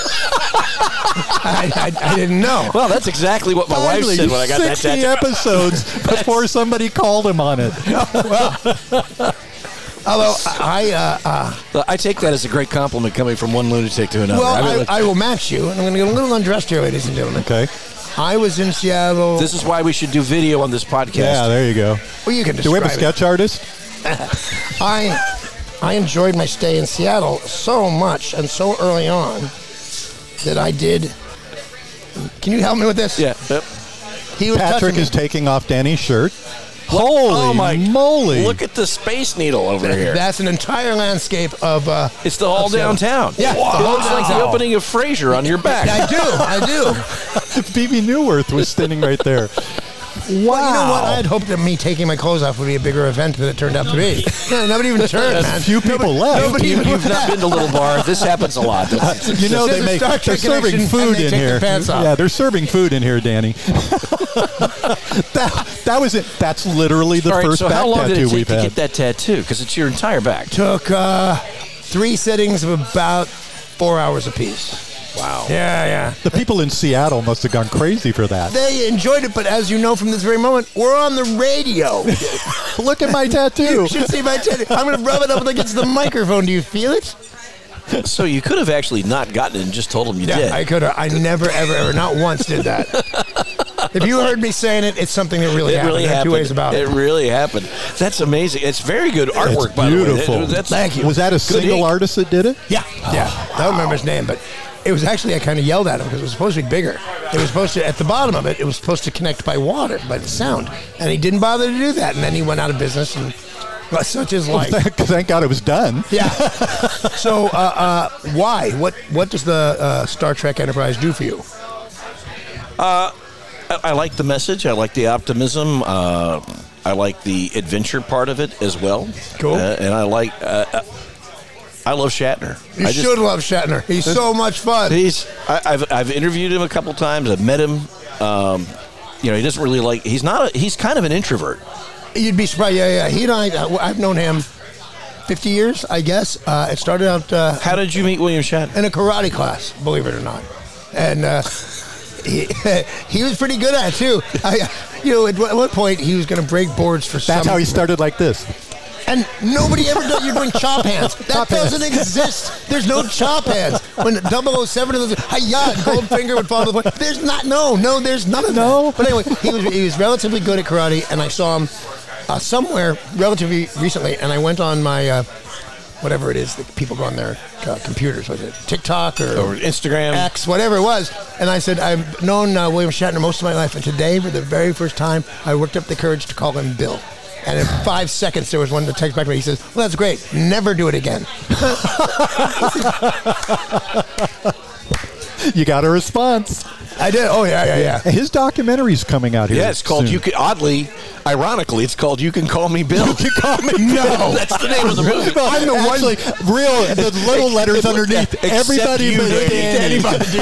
I didn't know. Well, that's exactly what my wife said when I got that 60 tattoo. episodes before somebody called him on it. Although I take that as a great compliment coming from one lunatic to another. Well, I will match you, and I'm going to get a little undressed here, ladies and gentlemen. Okay. I was in Seattle. This is why we should do video on this podcast. Yeah, there you go. Well, you can describe Do we have a sketch artist? I enjoyed my stay in Seattle so much and so early on that I did. Can you help me with this? Yeah. Yep. He was Patrick touching me. is taking off Danny's shirt. Holy moly. Look at the Space Needle over here. That's an entire landscape of... it's the whole downtown. Yeah. Wow. It looks like the opening of Frasier on your back. I do. B.B. Newworth was standing right there. Wow. Well, you know what? I had hoped that me taking my clothes off would be a bigger event than it turned out to be. No, nobody even turned, man. Few people left. You've not been to Little Bar. This happens a lot. You know, they're serving food in here. Yeah, they're serving food in here, Danny. that was it. That's literally the first back tattoo we've had. How long did it take to get that tattoo? Because it's your entire back. Took 3 sittings of about 4 hours apiece. Wow. Yeah. The people in Seattle must have gone crazy for that. They enjoyed it, but as you know from this very moment, we're on the radio. Look at my tattoo. You should see my tattoo. I'm going to rub it up against the microphone. Do you feel it? So you could have actually not gotten it and just told them you did. I could have. I never, ever, not once did that. If you heard me saying it, it's something that really happened. There are 2 ways about it. It really happened. That's amazing. It's very good artwork, by the way. Beautiful. Thank you. Was that a single artist that did it? Yeah. I don't remember his name, but it was actually, I kind of yelled at him because it was supposed to be bigger. It was supposed to, at the bottom of it, it was supposed to connect by water, by the sound. And he didn't bother to do that. And then he went out of business, and such is life. Thank God it was done. Yeah. So, why? What does the Star Trek Enterprise do for you? I like the message. I like the optimism. I like the adventure part of it as well. Cool. And I like... I love Shatner. You should love Shatner. He's so much fun. I've interviewed him a couple times. I've met him. He doesn't really like. He's kind of an introvert. You'd be surprised. Yeah. He and I've known him 50 years, I guess. It started out. How did you meet William Shatner? In a karate class, believe it or not. And he was pretty good at it too. At one point he was going to break boards for. That's how he started like this. And nobody ever does. You're doing chop hands. That doesn't exist. There's no chop hands. When 007 of those, Goldfinger would fall to the point. There's not. No. There's none of that. But anyway, he was relatively good at karate, and I saw him somewhere relatively recently. And I went on my whatever it is that people go on their computers. Was it TikTok or Instagram, X, whatever it was? And I said, I've known William Shatner most of my life, and today, for the very first time, I worked up the courage to call him Bill. And in 5 seconds, there was one that text back to me. He says, well, that's great. Never do it again. You got a response. I did. Oh, yeah. His documentary's coming out here. Yeah, it's called ironically, it's called You Can Call Me Bill. You Can Call Me No. Bill. That's the name of the movie. I'm the one. The little letters underneath. Everybody but Danny.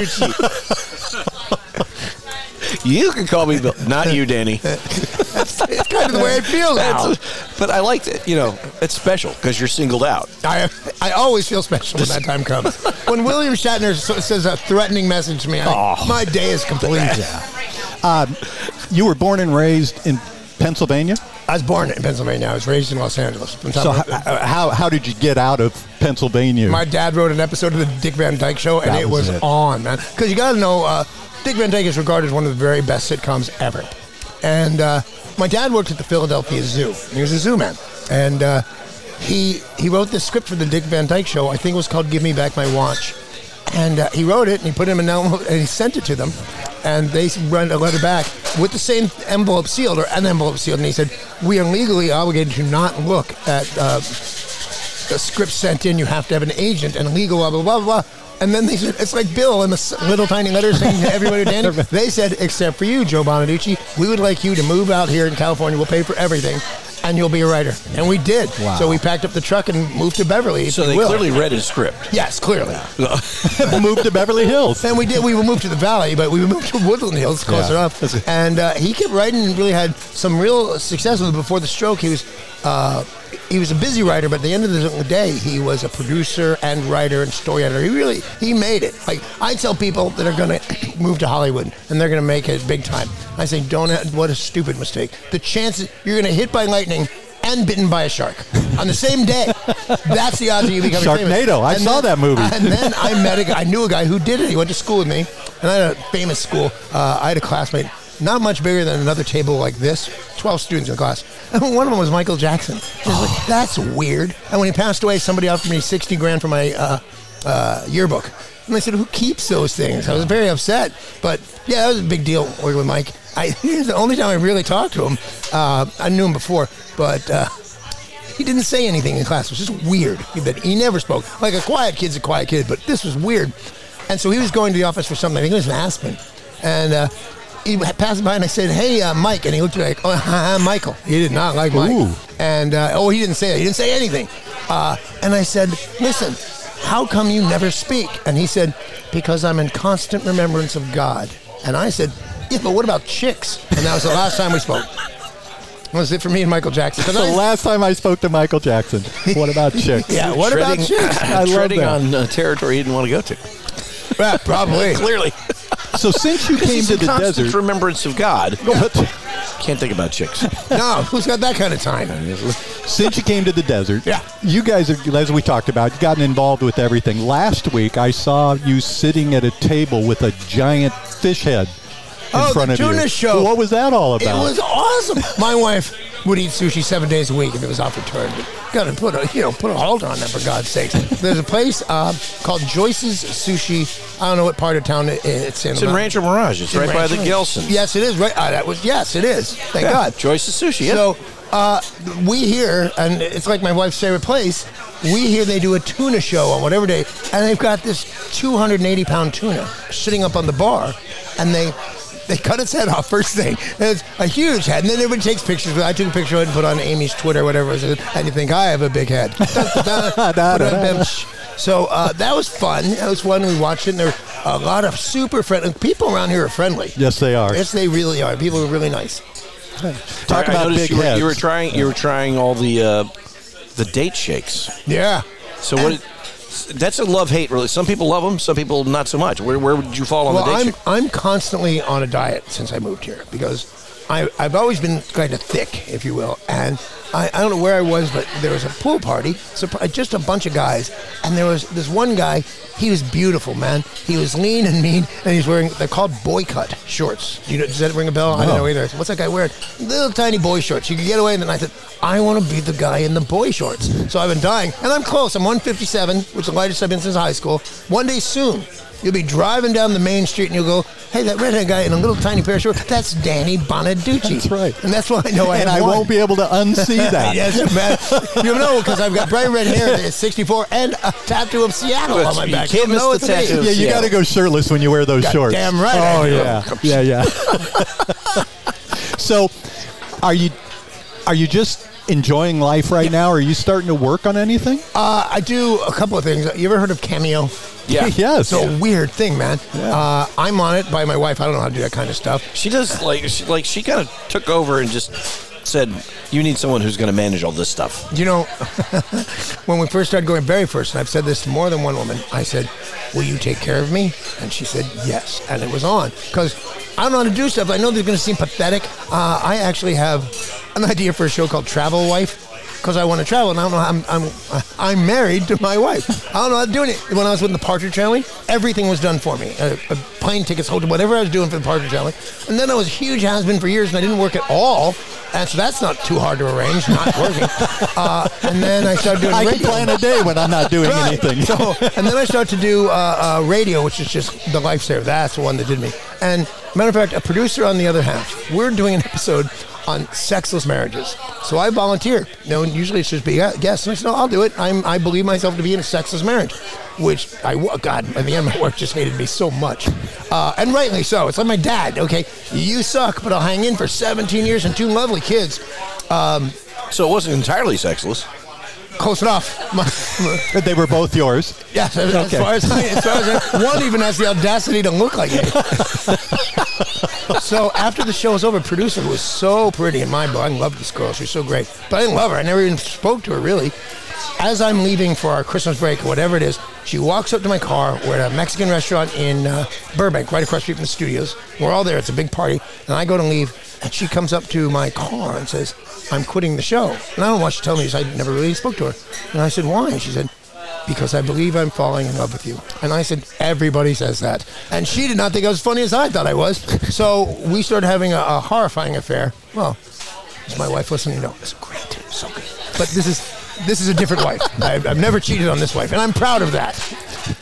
You can call me Bill. Not you, Danny. It's kind of the way I feel now. But I like it. It's special because you're singled out. I always feel special when that time comes. When William Shatner says a threatening message to me, my day is complete. You were born and raised in Pennsylvania? I was born in Pennsylvania. I was raised in Los Angeles. So how did you get out of Pennsylvania? My dad wrote an episode of the Dick Van Dyke Show, and it was on, man. Because you got to know, Dick Van Dyke is regarded as one of the very best sitcoms ever. And my dad worked at the Philadelphia Zoo. He was a zoo man. And he wrote this script for the Dick Van Dyke Show. I think it was called Give Me Back My Watch. And he wrote it, and he put it in an envelope, and he sent it to them. And they run a letter back with the same envelope sealed, or an envelope sealed. And he said, we are legally obligated to not look at the script sent in. You have to have an agent and legal, blah, blah, blah, blah. And then they said, it's like Bill in the little tiny letters saying to everybody, Danny. They said, except for you, Joe Bonaducci, we would like you to move out here in California. We'll pay for everything, and you'll be a writer. And we did. Wow. So we packed up the truck and moved to Beverly. So they clearly read his script. Yes, clearly. We'll move to Beverly Hills. And we did. We moved to the Valley, but we moved to Woodland Hills, close enough. And he kept writing and really had some real success with it. Before the stroke, he was a busy writer, but at the end of the day, he was a producer and writer and story editor. He made it. Like, I tell people that are going to move to Hollywood and they're going to make it big time. I say, what a stupid mistake. The chances you're going to hit by lightning and bitten by a shark on the same day. That's the odds of you becoming famous. Sharknado. I saw that movie. And then I knew a guy who did it. He went to school with me, and I had a famous school. I had a classmate, not much bigger than another table like this, 12 students in the class. And one of them was Michael Jackson. I was like, that's weird. And when he passed away, somebody offered me $60,000 for my yearbook. And I said, who keeps those things? I was very upset. But, yeah, that was a big deal working with Mike. The only time I really talked to him, I knew him before, but he didn't say anything in class. It was just weird that he never spoke. Like a quiet kid's a quiet kid, but this was weird. And so he was going to the office for something. I think it was in Aspen. And he passed by and I said, hey, Mike. And he looked at me like, oh, Michael. He did not like Mike. Ooh. And, he didn't say that. He didn't say anything. And I said, listen, how come you never speak? And he said, because I'm in constant remembrance of God. And I said, yeah, but what about chicks? And that was the last time we spoke. That was it for me and Michael Jackson. The last time I spoke to Michael Jackson. What about chicks? Yeah, what about chicks? I love treading that. on territory he didn't want to go to. Yeah, probably. Clearly. So since you came to the constant desert, remembrance of God. Can't think about chicks. No, who's got that kind of time? since you came to the desert, Yeah. you guys have, as we talked about, you've gotten involved with everything. Last week, I saw you sitting at a table with a giant fish head in front the of you. tuna show. What was that all It about? was awesome. My wife would eat sushi 7 days a week if it was off return. But got to put a halter on that, for God's sakes. There's a place called Joyce's Sushi. I don't know what part of town it's in. It's in Rancho Mirage. It's right by the Gelsons. Yes, it is. Right. Yes, it is. Thank God. Joyce's Sushi. Yeah. So we hear, and it's like my wife's favorite place, we hear they do a tuna show on whatever day, and they've got this 280-pound tuna sitting up on the bar, and they cut its head off first thing. And it's a huge head, and then everybody takes pictures. I took a picture of it and put it on Amy's Twitter, whatever it is, and you think, I have a big head. So that was fun. That was fun. We watched it, and there were a lot of super friendly people around here are friendly. Yes, they are. Yes, they really are. People are really nice. Talk I about noticed big heads. you were trying all the date shakes. Yeah. So that's a love-hate, really. Some people love them, some people not so much. Where would you fall on the date shake? I'm constantly on a diet since I moved here because I've always been kind of thick, if you will, and I don't know where I was, but there was a pool party, just a bunch of guys, and there was this one guy. He was beautiful, man. He was lean and mean, and he's wearing, they're called boy cut shorts. Does that ring a bell? No. I don't know either. What's that guy wearing? Little tiny boy shorts. You could get away with it. And I said, I want to be the guy in the boy shorts. So I've been dying, and I'm close. I'm 157, which is the lightest I've been since high school. One day soon, you'll be driving down the main street, and you'll go, hey, that redhead guy in a little tiny pair of shorts, that's Danny Bonaducci. That's right. And that's why I know I and have I won. won't be able to unsee that. Yes, man. You know, because I've got bright red hair at 64 and a tattoo of Seattle on my You back. can't You'll miss know the it's me. tattoo. Yeah, you got to go shirtless when you wear those shorts. Damn right. I Oh do. yeah. So, are you just enjoying life right now? Or are you starting to work on anything? I do a couple of things. You ever heard of Cameo? Yeah. Yes. It's a weird thing, man. Yeah. I'm on it by my wife. I don't know how to do that kind of stuff. She does she kind of took over and just said, you need someone who's going to manage all this stuff. You know, when we first started going, very first, and I've said this to more than one woman, I said, will you take care of me? And she said, yes. And it was on. Because I don't know how to do stuff. I know they're going to seem pathetic. I actually have an idea for a show called Travel Wife. Because I want to travel, and I don't know. I'm married to my wife. I don't know how to do it. When I was with the Partridge Family, everything was done for me. Plane tickets, hotel, whatever I was doing for the Partridge Family. And then I was a huge has-been for years, and I didn't work at all. And so that's not too hard to arrange, not working. And then I started doing radio. I can plan a day when I'm not doing anything. So, and then I started to do radio, which is just the lifesaver. That's the one that did me. And matter of fact, a producer on the other half, we're doing an episode on sexless marriages. So I volunteer. Usually it's just be guests. And I said, no, I'll do it. I believe myself to be in a sexless marriage, which God, at the end, my wife just hated me so much. And rightly so. It's like my dad. Okay, you suck, but I'll hang in for 17 years and 2 lovely kids. So it wasn't entirely sexless. Close enough. They were both yours. Yes, as far as one even has the audacity to look like me. So after the show was over, producer was so pretty in my book. I loved this girl. She was so great. But I didn't love her. I never even spoke to her, really. As I'm leaving for our Christmas break or whatever it is, she walks up to my car. We're at a Mexican restaurant in Burbank, right across the street from the studios. We're all there. It's a big party. And I go to leave, and she comes up to my car and says, I'm quitting the show. And I don't know why she told me this. I never really spoke to her. And I said, why? And she said, because I believe I'm falling in love with you. And I said, everybody says that. And she did not think I was as funny as I thought I was. So we started having a horrifying affair. Well, is my wife listening? No, it's great. It's so good. But this is a different wife. I've never cheated on this wife, and I'm proud of that.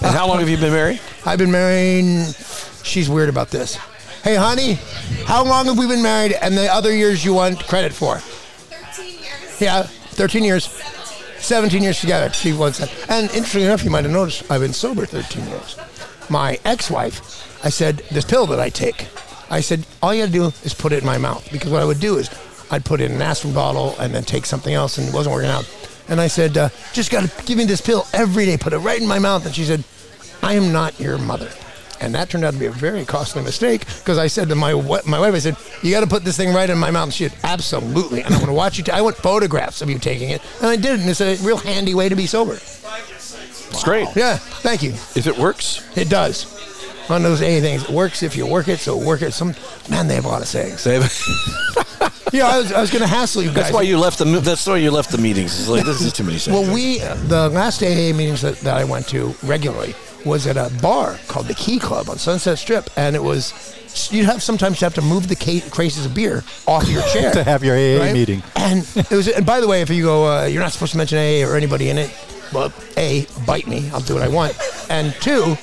And how long have you been married? I've been married. She's weird about this. Hey, honey, how long have we been married and the other years you want credit for? 13 years. Yeah, 13 years. 17 years together. She wants that. And interestingly enough, you might have noticed I've been sober 13 years. My ex-wife, I said, this pill that I take, I said, all you got to do is put it in my mouth. Because what I would do is I'd put it in an aspirin bottle and then take something else, and it wasn't working out. And I said, just got to give me this pill every day, put it right in my mouth. And she said, I am not your mother. And that turned out to be a very costly mistake, because I said to my wife, I said, you got to put this thing right in my mouth. And she said, absolutely. And I'm going to watch you. I want photographs of you taking it. And I did. And it's a real handy way to be sober. It's great. Yeah, thank you. If it works. It does. One of those A things. It works if you work it, so work it. Man, they have a lot of sayings. Yeah, I was going to hassle you guys. That's why you left the meetings. It's like, this is too many sayings. Well, the last AA meetings that I went to regularly was at a bar called the Key Club on Sunset Strip, and it was sometimes you have to move the cases of beer off your chair to have your AA meeting. And it was. And by the way, if you go, you're not supposed to mention AA or anybody in it. Well, A, bite me. I'll do what I want. And two,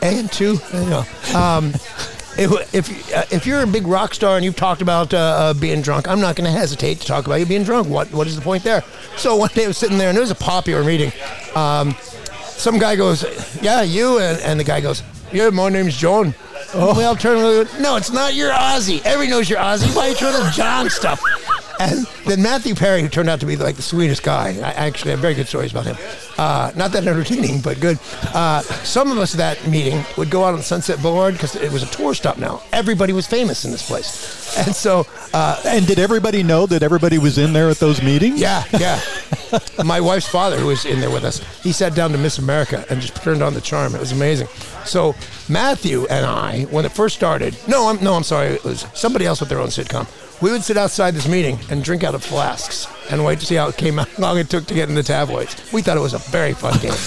if you're a big rock star and you've talked about being drunk, I'm not going to hesitate to talk about you being drunk. What is the point there? So one day I was sitting there, and it was a popular meeting. Some guy goes, yeah, you, and the guy goes, yeah, my name's John. Oh. We all turn and go, no, it's not your Ozzy. Everybody knows you're Ozzy. Why are you trying to John stuff? And then Matthew Perry, who turned out to be like the sweetest guy. I actually have very good stories about him. Not that entertaining, but good. Some of us at that meeting would go out on Sunset Boulevard because it was a tour stop now. Everybody was famous in this place. And so... and did everybody know that everybody was in there at those meetings? Yeah. My wife's father, who was in there with us, he sat down to Miss America and just turned on the charm. It was amazing. So Matthew and I, when it first started... I'm sorry. It was somebody else with their own sitcom. We would sit outside this meeting and drink out of flasks and wait to see how long it took to get in the tabloids. We thought it was a very fun game.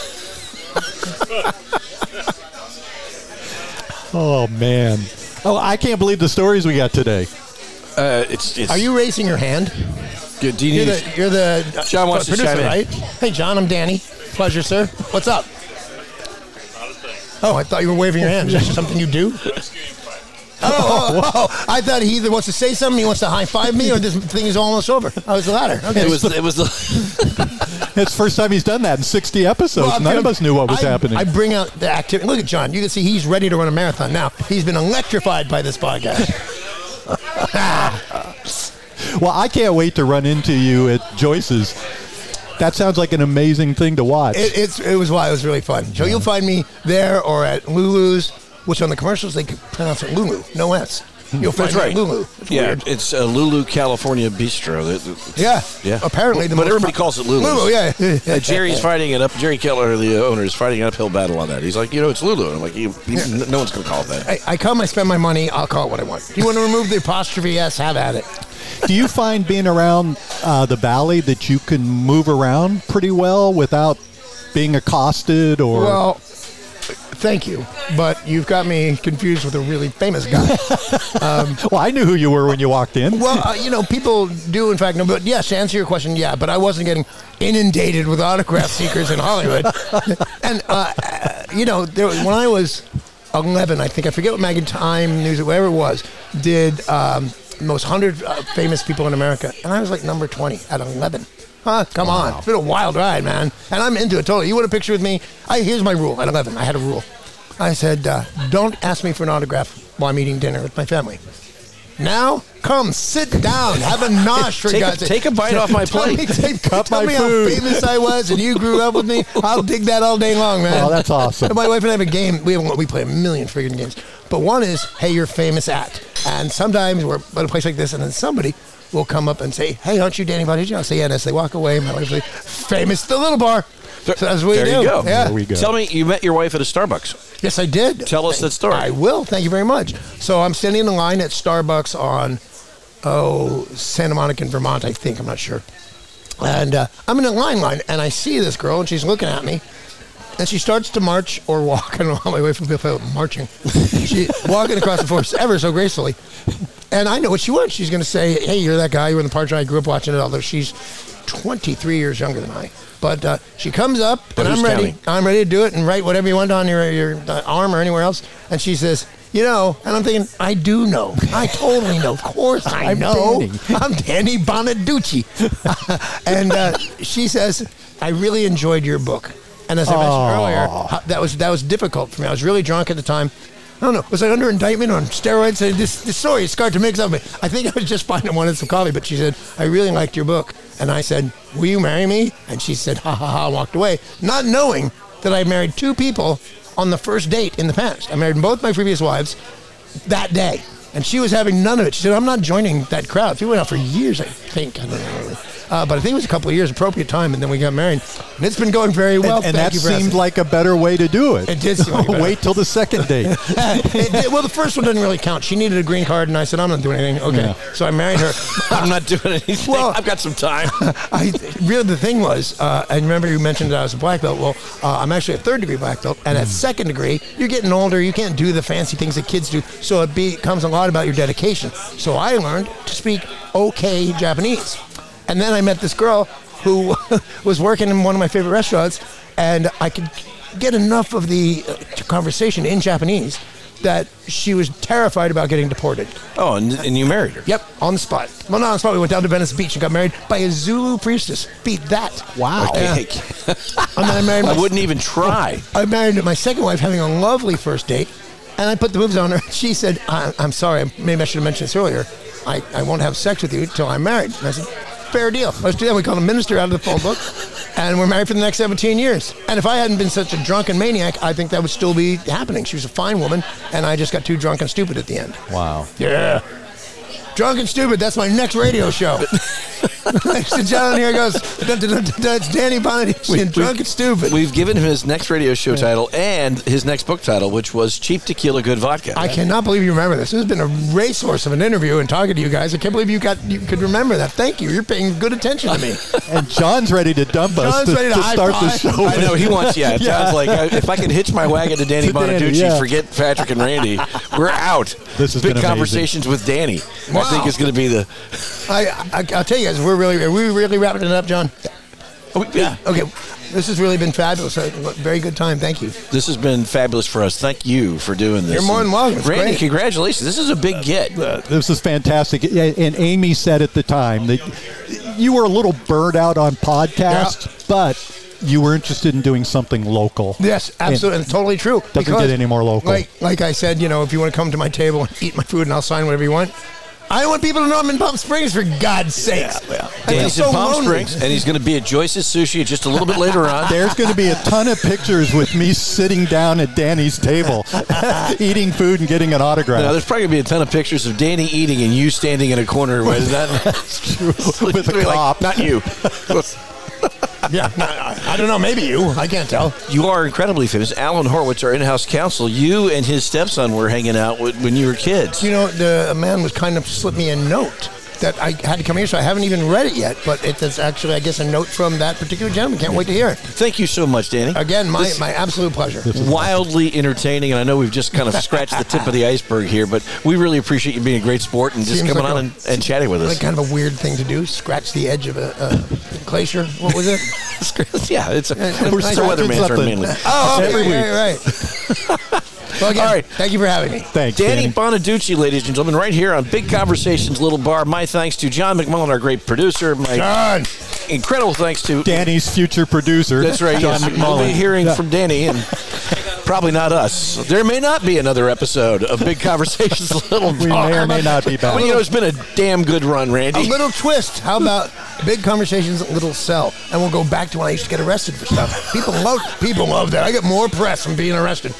Oh, man. Oh, I can't believe the stories we got today. Are you raising your hand? Good. You're the John wants to producer, chime in. right? Hey, John, I'm Danny. Pleasure, sir. What's up? Oh, I thought you were waving your hand. Is that something you do? Oh, I thought he either wants to say something, he wants to high-five me, or this thing is almost over. I was the latter. Okay. It was the It's the first time he's done that in 60 episodes. Well, None of us knew what was happening. I bring out the activity. Look at John. You can see he's ready to run a marathon now. He's been electrified by this podcast. Well, I can't wait to run into you at Joyce's. That sounds like an amazing thing to watch. It was really fun. So you'll find me there or at Lulu's, which on the commercials they pronounce it Lulu, no S. You'll find That's right. Lulu. It's weird. It's a Lulu California Bistro. Yeah. Apparently, but everybody calls it Lulu. Lulu, yeah. Jerry's fighting it up. Jerry Keller, the owner, is fighting an uphill battle on that. He's like, it's Lulu. And I'm like, no one's going to call it that. I come, I spend my money, I'll call it what I want. You want to remove the apostrophe S, have at it. Do you find being around the Valley that you can move around pretty well without being accosted or... Well, thank you, but you've got me confused with a really famous guy. Well, I knew who you were when you walked in. Well, people do, in fact, know. But yes, to answer your question, yeah, but I wasn't getting inundated with autograph seekers in Hollywood. And, when I was 11, I think, I forget what magazine, Time, News, whatever it was, did most 100 famous people in America. And I was like number 20 at 11. Come on. It's been a wild ride, man. And I'm into it totally. You want a picture with me? Here's my rule. At 11, I had a rule. I said, don't ask me for an autograph while I'm eating dinner with my family. Now, come, sit down, have a nosh for God's sake. Take a bite off my plate. Tell me how famous I was and you grew up with me. I'll dig that all day long, man. Oh, that's awesome. And my wife and I have a game. We play a million friggin' games. But one is, hey, you're famous at. And sometimes we're at a place like this and then somebody will come up and say, hey, aren't you Danny Buttigieg? I'll say, yeah, and as they walk away, my wife's like, famous the little bar. So that's what we do. There you go. Yeah. There we go. Tell me, you met your wife at a Starbucks. Yes, I did. Tell us that story. I will. Thank you very much. So I'm standing in a line at Starbucks on, Santa Monica in Vermont, I think. I'm not sure. And I'm in a line, and I see this girl, and she's looking at me. And she starts to march or walk. I don't know how my wife would feel marching. She's walking across the floor ever so gracefully. And I know what she wants. She's going to say, hey, you're that guy. You were in the park. I grew up watching it, although she's 23 years younger than I. But she comes up, and who's I'm ready. counting? I'm ready to do it and write whatever you want on your arm or anywhere else. And she says, you know, and I'm thinking, I do know. I totally know. Of course I know. I'm Danny Bonaducci. And she says, I really enjoyed your book. And as I mentioned earlier, that was difficult for me. I was really drunk at the time. I don't know. Was I under indictment on steroids? This story is scarred to mix up. I think I was just fine and wanted some coffee. But she said, I really liked your book. And I said, will you marry me? And she said, ha, ha, ha, walked away, not knowing that I married 2 people on the first date in the past. I married both my previous wives that day. And she was having none of it. She said, I'm not joining that crowd. She went out for years, I think. I don't know really. But I think it was a couple of years, appropriate time, and then we got married. And it's been going very well. And that seemed like a better way to do it. It did seem like Wait till the second date. Well, the first one didn't really count. She needed a green card, and I said, I'm not doing anything. Okay. Yeah. So I married her. I'm not doing anything. Well, I've got some time. Really, the thing was, I remember you mentioned that I was a black belt. Well, I'm actually a 3rd degree black belt. And at 2nd degree, you're getting older. You can't do the fancy things that kids do. So it becomes a lot about your dedication. So I learned to speak okay Japanese. And then I met this girl who was working in one of my favorite restaurants, and I could get enough of the conversation in Japanese that she was terrified about getting deported. Oh, and you married her? Yep, on the spot. Well, not on the spot. We went down to Venice Beach and got married by a Zulu priestess. Beat that. Wow. And then I married. I wouldn't even try. I married my second wife, having a lovely first date, and I put the moves on her. She said, I'm sorry, maybe I should have mentioned this earlier. I won't have sex with you until I'm married. And I said, fair deal. Let's do that. We called a minister out of the phone book, and we're married for the next 17 years. And if I hadn't been such a drunken maniac, I think that would still be happening. She was a fine woman, and I just got too drunk and stupid at the end. Wow. Yeah. Drunk and Stupid, that's my next radio show. Ladies and gentlemen, here goes. It's Danny Bonaducci and Drunk and Stupid. We've given him his next radio show title and his next book title, which was Cheap Tequila, Good Vodka. I cannot believe you remember this. This has been a racehorse of an interview and talking to you guys. I can't believe you could remember that. Thank you. You're paying good attention to me. And John's ready to dump us to start the show. I know, he wants, it sounds like if I could hitch my wagon to Danny Bonaducci, forget Patrick and Randy, we're out. This is Big Conversations with Danny. Wow. I think is going to be the... I'll tell you guys, are we really wrapping it up, John? Yeah. Okay. This has really been fabulous. Very good time. Thank you. This has been fabulous for us. Thank you for doing this. You're more than welcome. It's Randy, great. Congratulations. This is a big get. This is fantastic. And Amy said at the time that you were a little burned out on podcasts, but you were interested in doing something local. Yes, absolutely. And totally true. Doesn't get any more local. Like I said, if you want to come to my table and eat my food and I'll sign whatever you want. I want people to know I'm in Palm Springs, for God's sakes. Danny's in Palm Springs, and he's going to be at Joyce's Sushi just a little bit later on. There's going to be a ton of pictures with me sitting down at Danny's table, eating food and getting an autograph. No, there's probably going to be a ton of pictures of Danny eating and you standing in a corner. That's true. With a cop. Not you. Yeah, I don't know. Maybe you. I can't tell. You are incredibly famous. Alan Horwitz, our in-house counsel, you and his stepson were hanging out when you were kids. The man was kind of slipped me a note that I had to come here, so I haven't even read it yet. But it's actually, I guess, a note from that particular gentleman. Can't wait to hear it. Thank you so much, Danny. Again, my absolute pleasure. Wildly entertaining, and I know we've just kind of scratched the tip of the iceberg here, but we really appreciate you being a great sport and just coming on and chatting with us. Like kind of a weird thing to do, scratch the edge of a glacier. What was it? Yeah, it's a weatherman term mainly. Oh, okay, right. Well, again, all right. Thank you for having me. Thanks, Danny Bonaducci, ladies and gentlemen, right here on Big Conversations Little Bar. My thanks to John McMullen, our great producer. My incredible thanks to Danny's future producer. That's right, John McMullen. We'll be hearing from Danny, and probably not us. There may not be another episode of Big Conversations Little Bar. We may or may not be back. Well, it's been a damn good run, Randy. A little twist. How about Big Conversations Little Cell? And we'll go back to when I used to get arrested for stuff. People love that. I get more press from being arrested.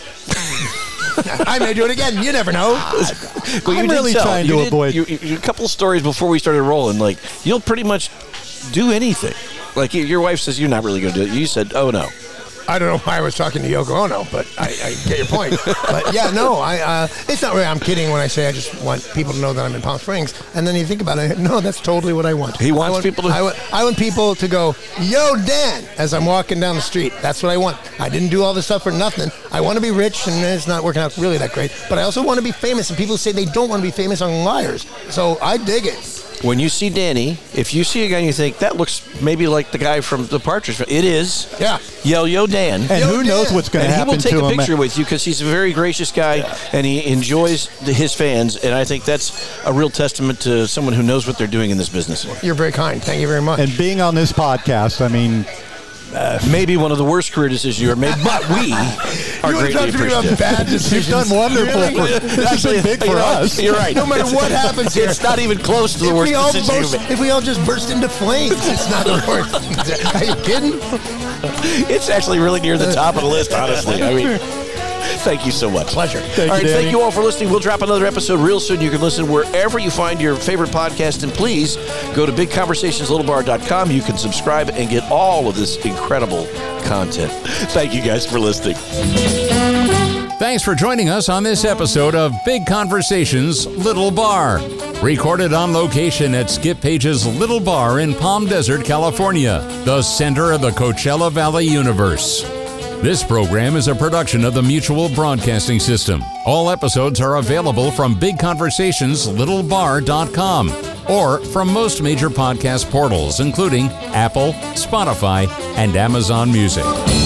I may do it again. You never know. Well, I'm really trying to avoid a couple of stories before we started rolling. Like, you'll pretty much do anything. Like, your wife says you're not really going to do it. You said, oh, no. I don't know why I was talking to Yoko Ono, but I get your point. But yeah, no, it's not really, I'm kidding when I say I just want people to know that I'm in Palm Springs. And then you think about it, no, that's totally what I want. He wants people to... I want people to go, yo, Dan, as I'm walking down the street. That's what I want. I didn't do all this stuff for nothing. I want to be rich, and it's not working out really that great. But I also want to be famous, and people say they don't want to be famous are liars. So I dig it. When you see Danny, if you see a guy and you think, that looks maybe like the guy from the Partridge Family, it is. Yeah. Yo Dan. And who knows what's going to happen to him. And he will take a picture with you because he's a very gracious guy and he enjoys his fans. And I think that's a real testament to someone who knows what they're doing in this business. You're very kind. Thank you very much. And being on this podcast, I mean, maybe one of the worst career decisions you ever made, but we are greatly appreciative. Bad decisions. you've done wonderful. This has been big for us. You're right. No matter what happens here, it's not even close to the worst decision you've made. If we all just burst into flames, it's not the worst. Are you kidding? It's actually really near the top of the list, honestly. I mean, thank you so much. Pleasure. Thank you all for listening. We'll drop another episode real soon. You can listen wherever you find your favorite podcast. And please go to bigconversationslittle.bar.com. You can subscribe and get all of this incredible content. Thank you guys for listening. Thanks for joining us on this episode of Big Conversations Little Bar. Recorded on location at Skip Page's Little Bar in Palm Desert, California, the center of the Coachella Valley universe. This program is a production of the Mutual Broadcasting System. All episodes are available from BigConversationsLittleBar.com or from most major podcast portals, including Apple, Spotify, and Amazon Music.